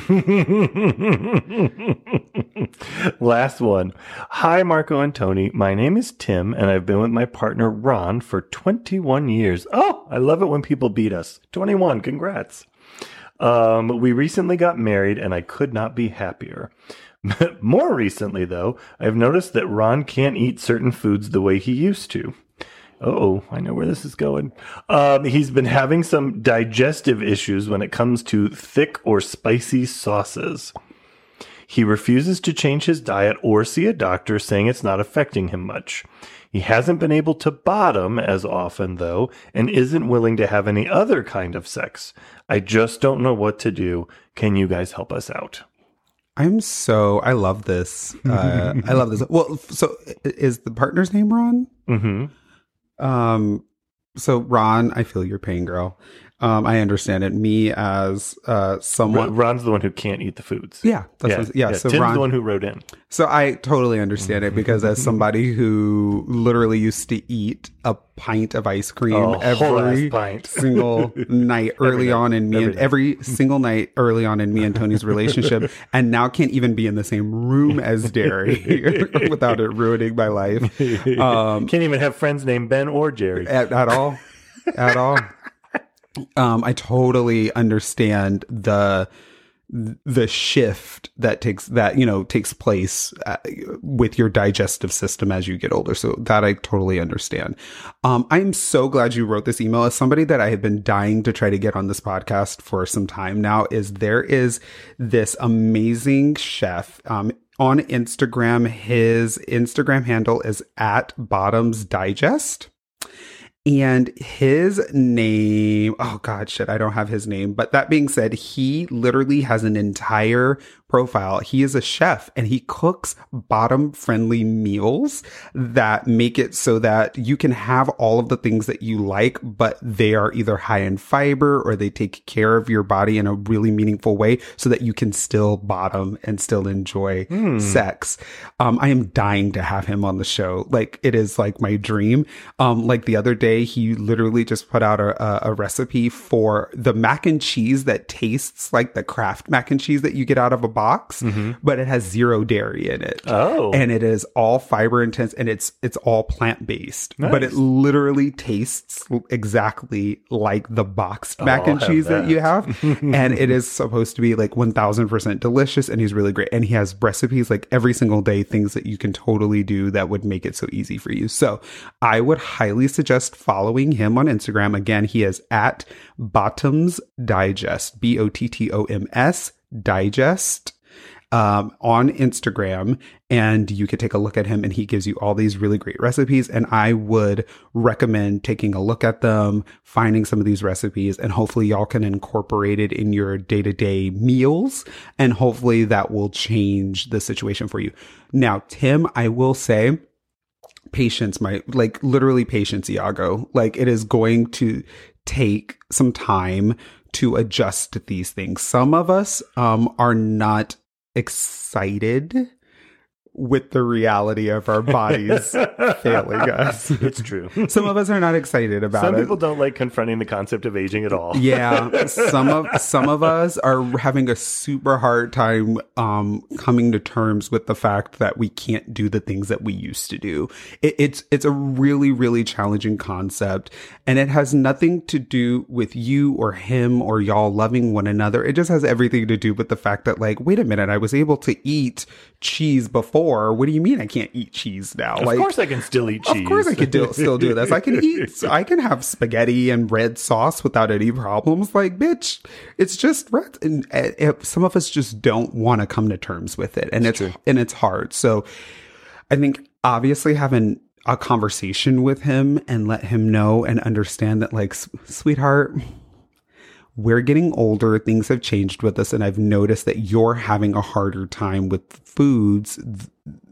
Last one. Hi, Marco and Tony. My name is Tim, and I've been with my partner, Ron, for twenty-one years. Oh, I love it when people beat us. twenty-one. Congrats. Um, we recently got married, and I could not be happier. More recently, though, I've noticed that Ron can't eat certain foods the way he used to. Oh, I know where this is going. Um, he's been having some digestive issues when it comes to thick or spicy sauces. He refuses to change his diet or see a doctor, saying it's not affecting him much. He hasn't been able to bottom as often, though, and isn't willing to have any other kind of sex. I just don't know what to do. Can you guys help us out?
I'm so, I love this. Uh, I love this. Well, so is the partner's name Ron? Mm-hmm. Um, so Ron, I feel your pain, girl. Um, I understand it. Me as uh someone,
Ron's the one who can't eat the foods.
Yeah, that's
yeah,
what, yeah.
yeah.
So
Tim's
Ron,
the one who wrote in.
So I totally understand it because as somebody who literally used to eat a pint of ice cream
oh,
every
pint.
single night early
night.
on in me
every
and
night.
every single night early on in me and Tony's relationship, and now can't even be in the same room as Derry without it ruining my life.
Um, can't even have friends named Ben or Jerry
at, at all, at all. Um, I totally understand the the shift that takes that you know takes place uh, with your digestive system as you get older. So that I totally understand. Um, I'm so glad you wrote this email. As somebody that I have been dying to try to get on this podcast for some time now, is there is this amazing chef um, on Instagram. His Instagram handle is at Bottoms Digest. And his name, oh God, shit, I don't have his name. But that being said, he literally has an entire profile. He is a chef and he cooks bottom friendly meals that make it so that you can have all of the things that you like, but they are either high in fiber or they take care of your body in a really meaningful way so that you can still bottom and still enjoy mm. sex. Um, I am dying to have him on the show. Like, it is like my dream. Um, like the other day, day, he literally just put out a, a, a recipe for the mac and cheese that tastes like the Kraft mac and cheese that you get out of a box, mm-hmm. but it has zero dairy in it.
Oh.
And it is all fiber intense, and it's it's all plant-based. Nice. But it literally tastes exactly like the boxed mac
oh,
and cheese that. that you have. And it is supposed to be like one thousand percent delicious, and he's really great. And he has recipes like every single day, things that you can totally do that would make it so easy for you. So I would highly suggest following him on Instagram. Again, he is at Bottoms Digest, B O T T O M S Digest. Um, on Instagram, and you could take a look at him, and he gives you all these really great recipes. And I would recommend taking a look at them, finding some of these recipes, and hopefully y'all can incorporate it in your day-to-day meals, and hopefully that will change the situation for you. Now, Tim, I will say, patience, my like literally patience, Iago. Like, it is going to take some time to adjust to these things. Some of us um are not excited with the reality of our bodies failing us.
It's true.
Some of us are not excited about
some
it.
Some people don't like confronting the concept of aging at all.
Yeah. Some of some of us are having a super hard time um, coming to terms with the fact that we can't do the things that we used to do. It, it's it's a really, really challenging concept. And it has nothing to do with you or him or y'all loving one another. It just has everything to do with the fact that, like, wait a minute, I was able to eat cheese before. What do you mean I can't eat cheese now?
Of
like,
course I can still eat cheese.
Of course I can do, still do this. I can eat, I can have spaghetti and red sauce without any problems. Like, bitch, it's just red. And, and some of us just don't want to come to terms with it. And it's, it's and it's hard. So I think obviously having a conversation with him and let him know and understand that, like, sweetheart, we're getting older. Things have changed with us. And I've noticed that you're having a harder time with foods th-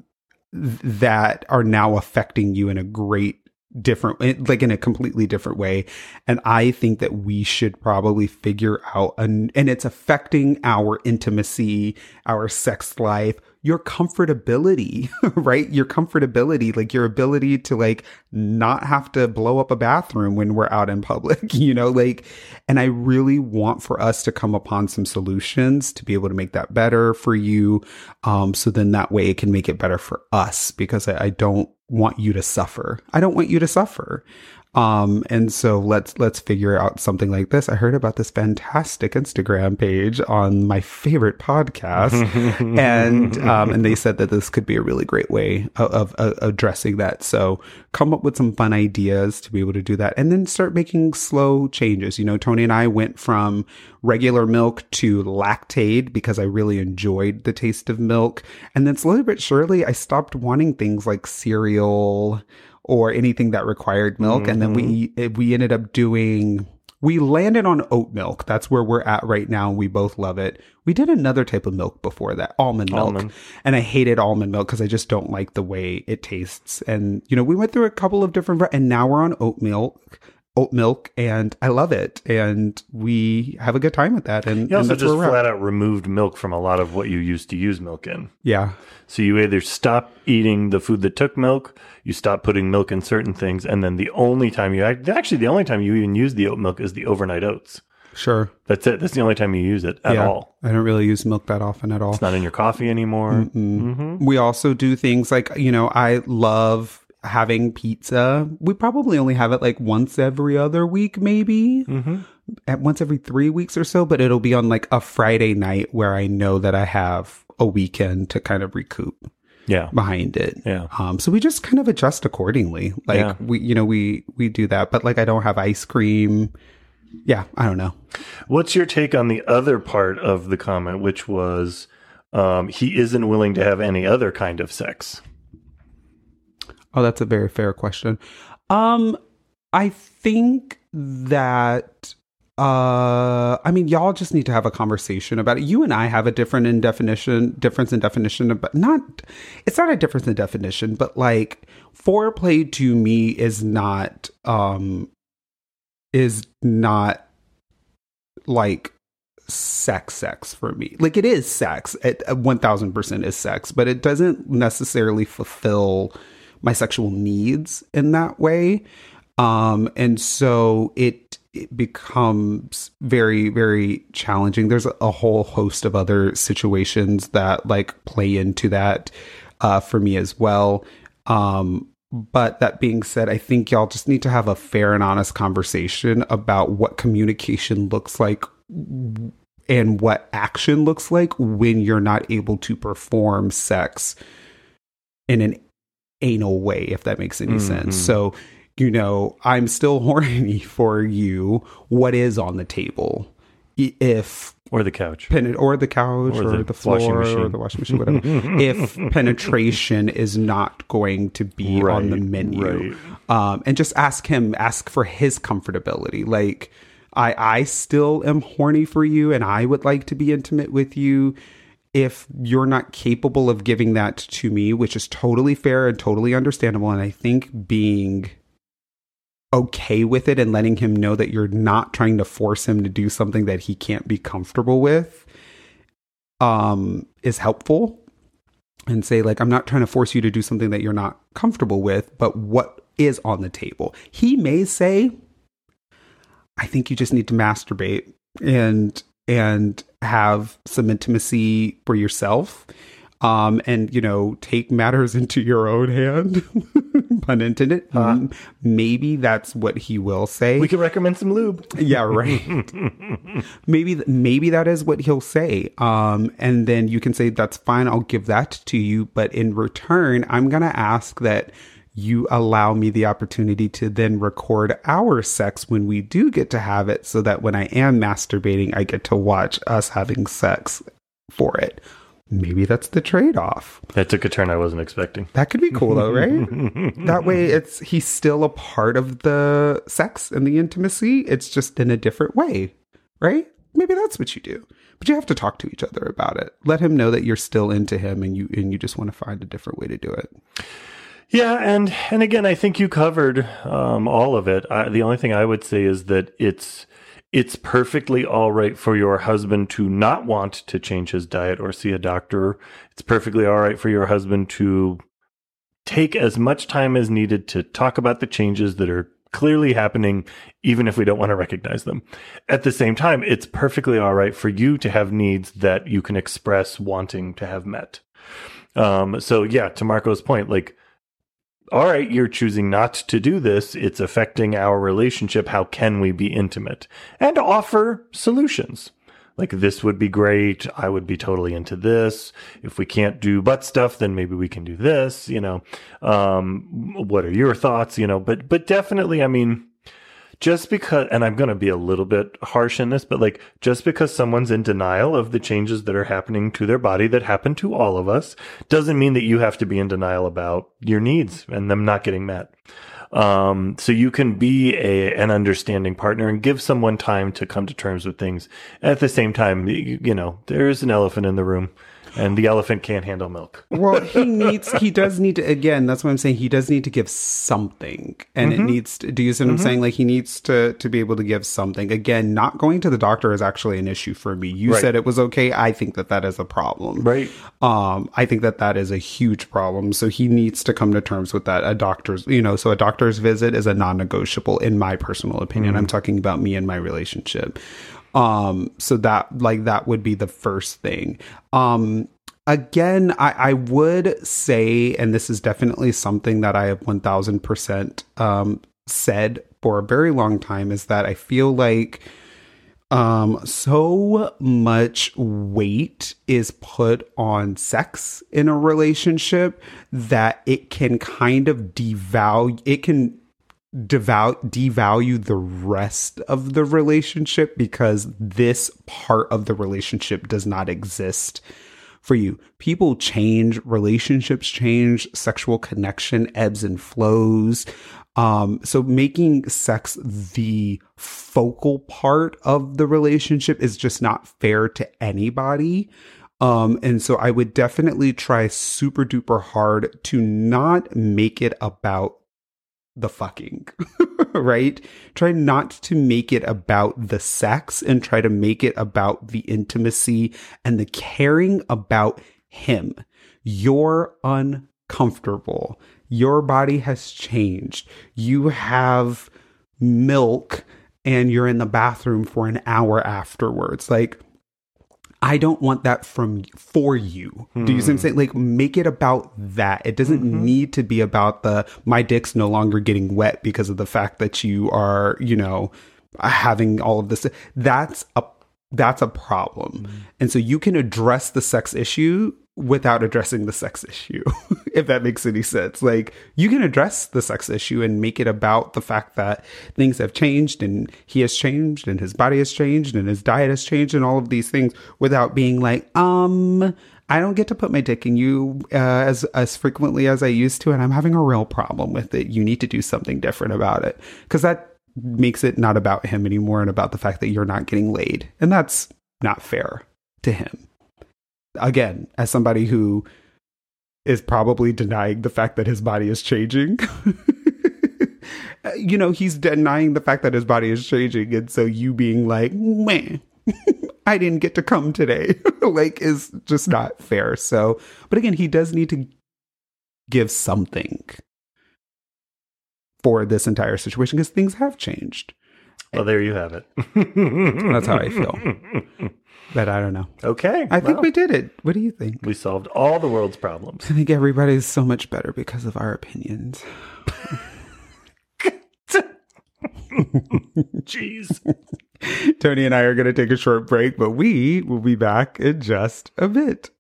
that are now affecting you in a great different, like in a completely different way. And I think that we should probably figure out, an, and it's affecting our intimacy, our sex life, your comfortability, right? Your comfortability, like your ability to like not have to blow up a bathroom when we're out in public, you know, like, and I really want for us to come upon some solutions to be able to make that better for you. Um, so then that way it can make it better for us, because I, I don't want you to suffer. I don't want you to suffer. Um, and so let's, let's figure out something like this. I heard about this fantastic Instagram page on my favorite podcast. and, um, and they said that this could be a really great way of, of, of addressing that. So come up with some fun ideas to be able to do that, and then start making slow changes. You know, Tony and I went from regular milk to Lactaid because I really enjoyed the taste of milk. And then slowly but surely, I stopped wanting things like cereal or anything that required milk. Mm-hmm. And then we we ended up doing, we landed on oat milk. That's where we're at right now. We both love it. We did another type of milk before that, almond milk. Almond. And I hated almond milk because I just don't like the way it tastes. And, you know, we went through a couple of different, and now we're on oat milk. oat milk, and I love it, and we have a good time with that. And
you also
and
just flat out removed milk from a lot of what you used to use milk in.
Yeah.
So you either stop eating the food that took milk, you stop putting milk in certain things, and then the only time you actually the only time you even use the oat milk is the overnight oats.
Sure.
That's it. That's the only time you use it at
yeah,
all.
I don't really use milk that often at all.
It's not in your coffee anymore.
Mm-hmm. We also do things like, you know, I love having pizza. We probably only have it like once every other week, maybe mm-hmm. at once every three weeks or so, but it'll be on like a Friday night where I know that I have a weekend to kind of recoup
yeah.
behind it.
Yeah.
Um, so we just kind of adjust accordingly. Like yeah. we, you know, we, we do that, but like I don't have ice cream. Yeah. I don't know.
What's your take on the other part of the comment, which was, um, he isn't willing to have any other kind of sex?
Oh, that's a very fair question. Um, I think that, uh, I mean, y'all just need to have a conversation about it. You and I have a different in definition, difference in definition, but not, it's not a difference in definition, but like foreplay to me is not, um, is not like sex sex for me. Like it is sex. It one thousand percent is sex, but it doesn't necessarily fulfill my sexual needs in that way. Um, and so it, it becomes very, very challenging. There's a, a whole host of other situations that like play into that uh, for me as well. Um, but that being said, I think y'all just need to have a fair and honest conversation about what communication looks like and what action looks like when you're not able to perform sex in an anal way, if that makes any mm-hmm. sense. So, you know, I'm still horny for you. What is on the table? If
or the couch,
pen- or the couch, or,
or
the,
the
floor,
machine.
or the washing machine, whatever. If penetration is not going to be
right,
on the menu,
right.
um, and just ask him, ask for his comfortability. Like, I, I still am horny for you, and I would like to be intimate with you. If you're not capable of giving that to me, which is totally fair and totally understandable, and I think being okay with it and letting him know that you're not trying to force him to do something that he can't be comfortable with um is helpful. And say, like, I'm not trying to force you to do something that you're not comfortable with, but what is on the table? He may say, I think you just need to masturbate and and have some intimacy for yourself. Um, and, you know, take matters into your own hand, pun intended. Uh, um, maybe that's what he will say.
We can recommend some lube.
Yeah, right. maybe, maybe that is what he'll say. Um, and then you can say, that's fine. I'll give that to you. But in return, I'm going to ask that you allow me the opportunity to then record our sex when we do get to have it, so that when I am masturbating, I get to watch us having sex for it. Maybe that's the trade-off.
That took a turn I wasn't expecting.
That could be cool, though, right? That way, it's he's still a part of the sex and the intimacy. It's just in a different way, right? Maybe that's what you do. But you have to talk to each other about it. Let him know that you're still into him, and you and you just want to find a different way to do it.
Yeah, and and again, I think you covered um, all of it. I, the only thing I would say is that it's it's perfectly all right for your husband to not want to change his diet or see a doctor. It's perfectly all right for your husband to take as much time as needed to talk about the changes that are clearly happening, even if we don't want to recognize them. At the same time, it's perfectly all right for you to have needs that you can express wanting to have met. Um, so yeah, to Marco's point, like, all right, you're choosing not to do this. It's affecting our relationship. How can we be intimate? And offer solutions. Like, this would be great. I would be totally into this. If we can't do butt stuff, then maybe we can do this, you know. Um, what are your thoughts, you know? But, but definitely, I mean, just because, and I'm going to be a little bit harsh in this, but like, just because someone's in denial of the changes that are happening to their body that happen to all of us, doesn't mean that you have to be in denial about your needs and them not getting met. Um, so you can be a, an understanding partner and give someone time to come to terms with things. At the same time, you, you know, there's an elephant in the room. And the elephant can't handle milk.
Well, he needs, he does need to, again, that's what I'm saying. He does need to give something. And mm-hmm. it needs to, do you see what mm-hmm. I'm saying? Like, he needs to, to be able to give something. Again, not going to the doctor is actually an issue for me. You right. said it was okay. I think that that is a problem.
Right.
Um, I think that that is a huge problem. So he needs to come to terms with that. A doctor's, you know, so a doctor's visit is a non-negotiable, in my personal opinion. Mm-hmm. I'm talking about me and my relationship. Um, so that, like, that would be the first thing. Um, again, I, I would say, and this is definitely something that I have one thousand percent, um, said for a very long time, is that I feel like, um, so much weight is put on sex in a relationship that it can kind of devalue, it can devalue, devalue the rest of the relationship, because this part of the relationship does not exist for you. People change, relationships change, sexual connection ebbs and flows. Um, so making sex the focal part of the relationship is just not fair to anybody. Um, and so I would definitely try super duper hard to not make it about the fucking, right? Try not to make it about the sex, and try to make it about the intimacy and the caring about him. You're uncomfortable. Your body has changed. You have milk and you're in the bathroom for an hour afterwards. Like, I don't want that from for you. Hmm. Do you see what I'm saying? Like, make it about that. It doesn't mm-hmm. need to be about the, my dick's no longer getting wet because of the fact that you are, you know, having all of this. That's a, that's a problem. Mm. And so you can address the sex issue without addressing the sex issue, if that makes any sense. Like, you can address the sex issue and make it about the fact that things have changed and he has changed and his body has changed and his diet has changed and all of these things without being like, um, I don't get to put my dick in you uh, as, as frequently as I used to, and I'm having a real problem with it. You need to do something different about it. Because that makes it not about him anymore and about the fact that you're not getting laid. And that's not fair to him. Again, as somebody who is probably denying the fact that his body is changing, you know, he's denying the fact that his body is changing. And so you being like, man, I didn't get to come today, like, is just not fair. So, but again, he does need to give something for this entire situation because things have changed.
Well, there you have it.
That's how I feel. But I don't know.
Okay.
I think well, we did it. What do you think?
We solved all the world's problems.
I think everybody's so much better because of our opinions.
Jeez.
Tony and I are going to take a short break, but we will be back in just a bit.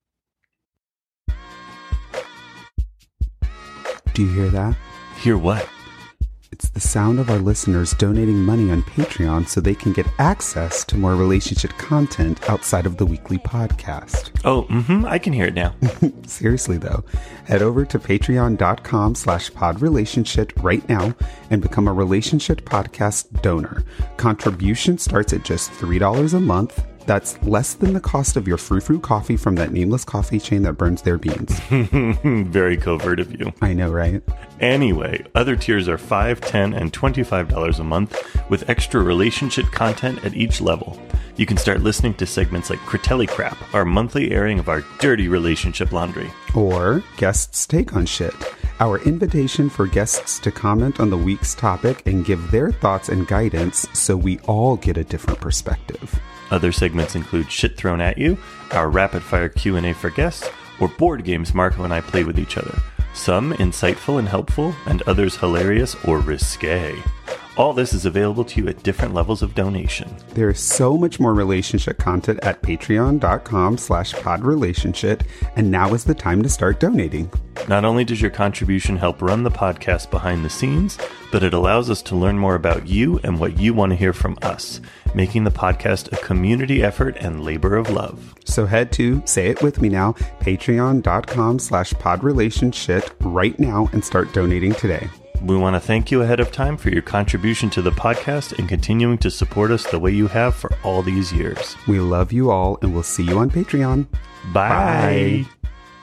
Do you hear that?
Hear what?
It's the sound of our listeners donating money on Patreon so they can get access to more relationship content outside of the weekly podcast.
Oh, mm-hmm, I can hear it now.
Seriously, though, head over to patreon.com slash podrelationship right now and become a relationship podcast donor. Contribution starts at just three dollars a month. That's less than the cost of your frou-frou coffee from that nameless coffee chain that burns their beans.
Very covert of you.
I know, right?
Anyway, other tiers are five dollars, ten dollars, and twenty-five dollars a month with extra relationship content at each level. You can start listening to segments like Critelli Crap, our monthly airing of our dirty relationship laundry.
Or Guests Take on Shit, our invitation for guests to comment on the week's topic and give their thoughts and guidance so we all get a different perspective.
Other segments include Shit Thrown at You, our rapid-fire Q and A for guests, or board games Marco and I play with each other. Some insightful and helpful, and others hilarious or risque. All this is available to you at different levels of donation.
There is so much more relationship content at patreon.com slash podrelationship, and now is the time to start donating.
Not only does your contribution help run the podcast behind the scenes, but it allows us to learn more about you and what you want to hear from us, making the podcast a community effort and labor of love.
So head to, say it with me now, patreon.com slash podrelationship right now and start donating today.
We want to thank you ahead of time for your contribution to the podcast and continuing to support us the way you have for all these years.
We love you all, and we'll see you on Patreon.
Bye. Bye.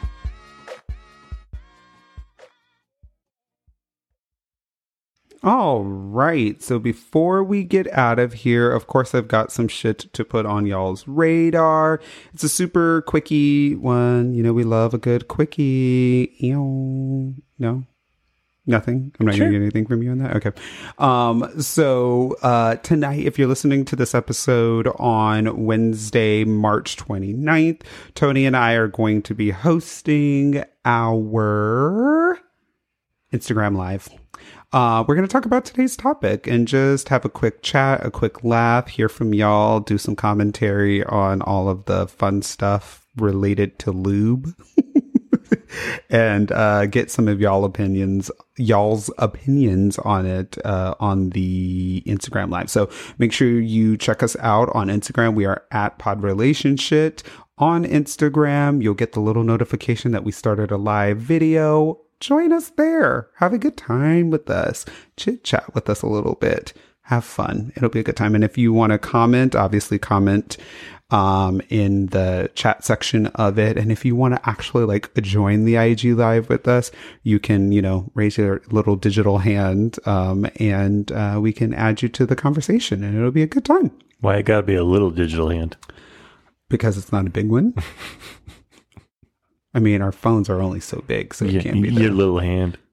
All right. So before we get out of here, of course, I've got some shit to put on y'all's radar. It's a super quickie one. You know, we love a good quickie. Ew. No? Nothing? I'm not sure. Going to get anything from you on that? Okay. Um, so uh, tonight, if you're listening to this episode on Wednesday, March twenty-ninth, Tony and I are going to be hosting our Instagram Live. Uh, we're going to talk about today's topic and just have a quick chat, a quick laugh, hear from y'all, do some commentary on all of the fun stuff related to lube. And uh, get some of y'all opinions, y'all's opinions on it uh, on the Instagram Live. So make sure you check us out on Instagram. We are at podrelationship on Instagram. You'll get the little notification that we started a live video. Join us there. Have a good time with us. Chit chat with us a little bit. Have fun. It'll be a good time. And if you want to comment, obviously comment um, in the chat section of it. And if you want to actually like join the I G Live with us, you can, you know, raise your little digital hand um, and uh, we can add you to the conversation and it'll be a good time.
Why it gotta be a little digital hand?
Because it's not a big one. I mean, our phones are only so big, so it
yeah,
can't be
your
there.
little hand.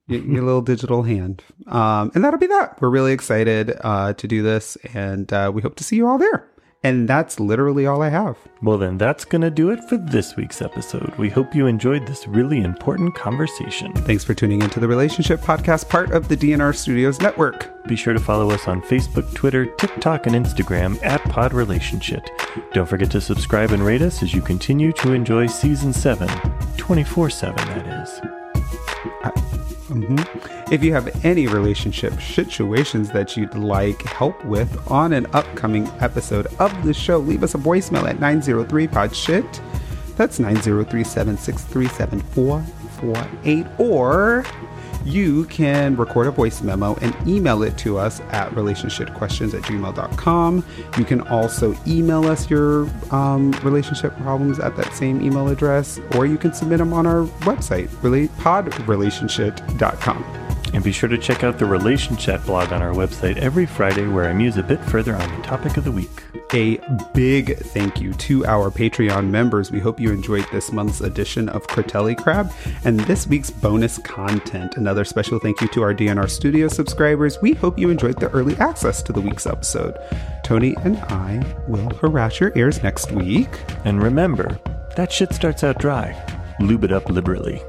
your, your little digital hand. Um, and that'll be that. We're really excited uh, to do this, and uh, we hope to see you all there. And that's literally all I have.
Well, then that's going to do it for this week's episode. We hope you enjoyed this really important conversation.
Thanks for tuning into the Relationship Podcast, part of the D N R Studios network.
Be sure to follow us on Facebook, Twitter, TikTok, and Instagram at Pod Relationship. Don't forget to subscribe and rate us as you continue to enjoy Season seven, twenty-four seven, that is.
I, mm-hmm. If you have any relationship situations that you'd like help with on an upcoming episode of the show, leave us a voicemail at nine zero three pod shit. That's nine zero three, seven six three, seven four four eight. Or you can record a voice memo and email it to us at relationshipquestions at gmail dot com. You can also email us your um, relationship problems at that same email address, or you can submit them on our website, pod relationship dot com.
And be sure to check out the Relation Chat blog on our website every Friday, where I muse a bit further on the topic of the week.
A big thank you to our Patreon members. We hope you enjoyed this month's edition of Critelli Crab and this week's bonus content. Another special thank you to our D N R Studio subscribers. We hope you enjoyed the early access to the week's episode. Tony and I will harass your ears next week.
And remember, that shit starts out dry. Lube it up liberally.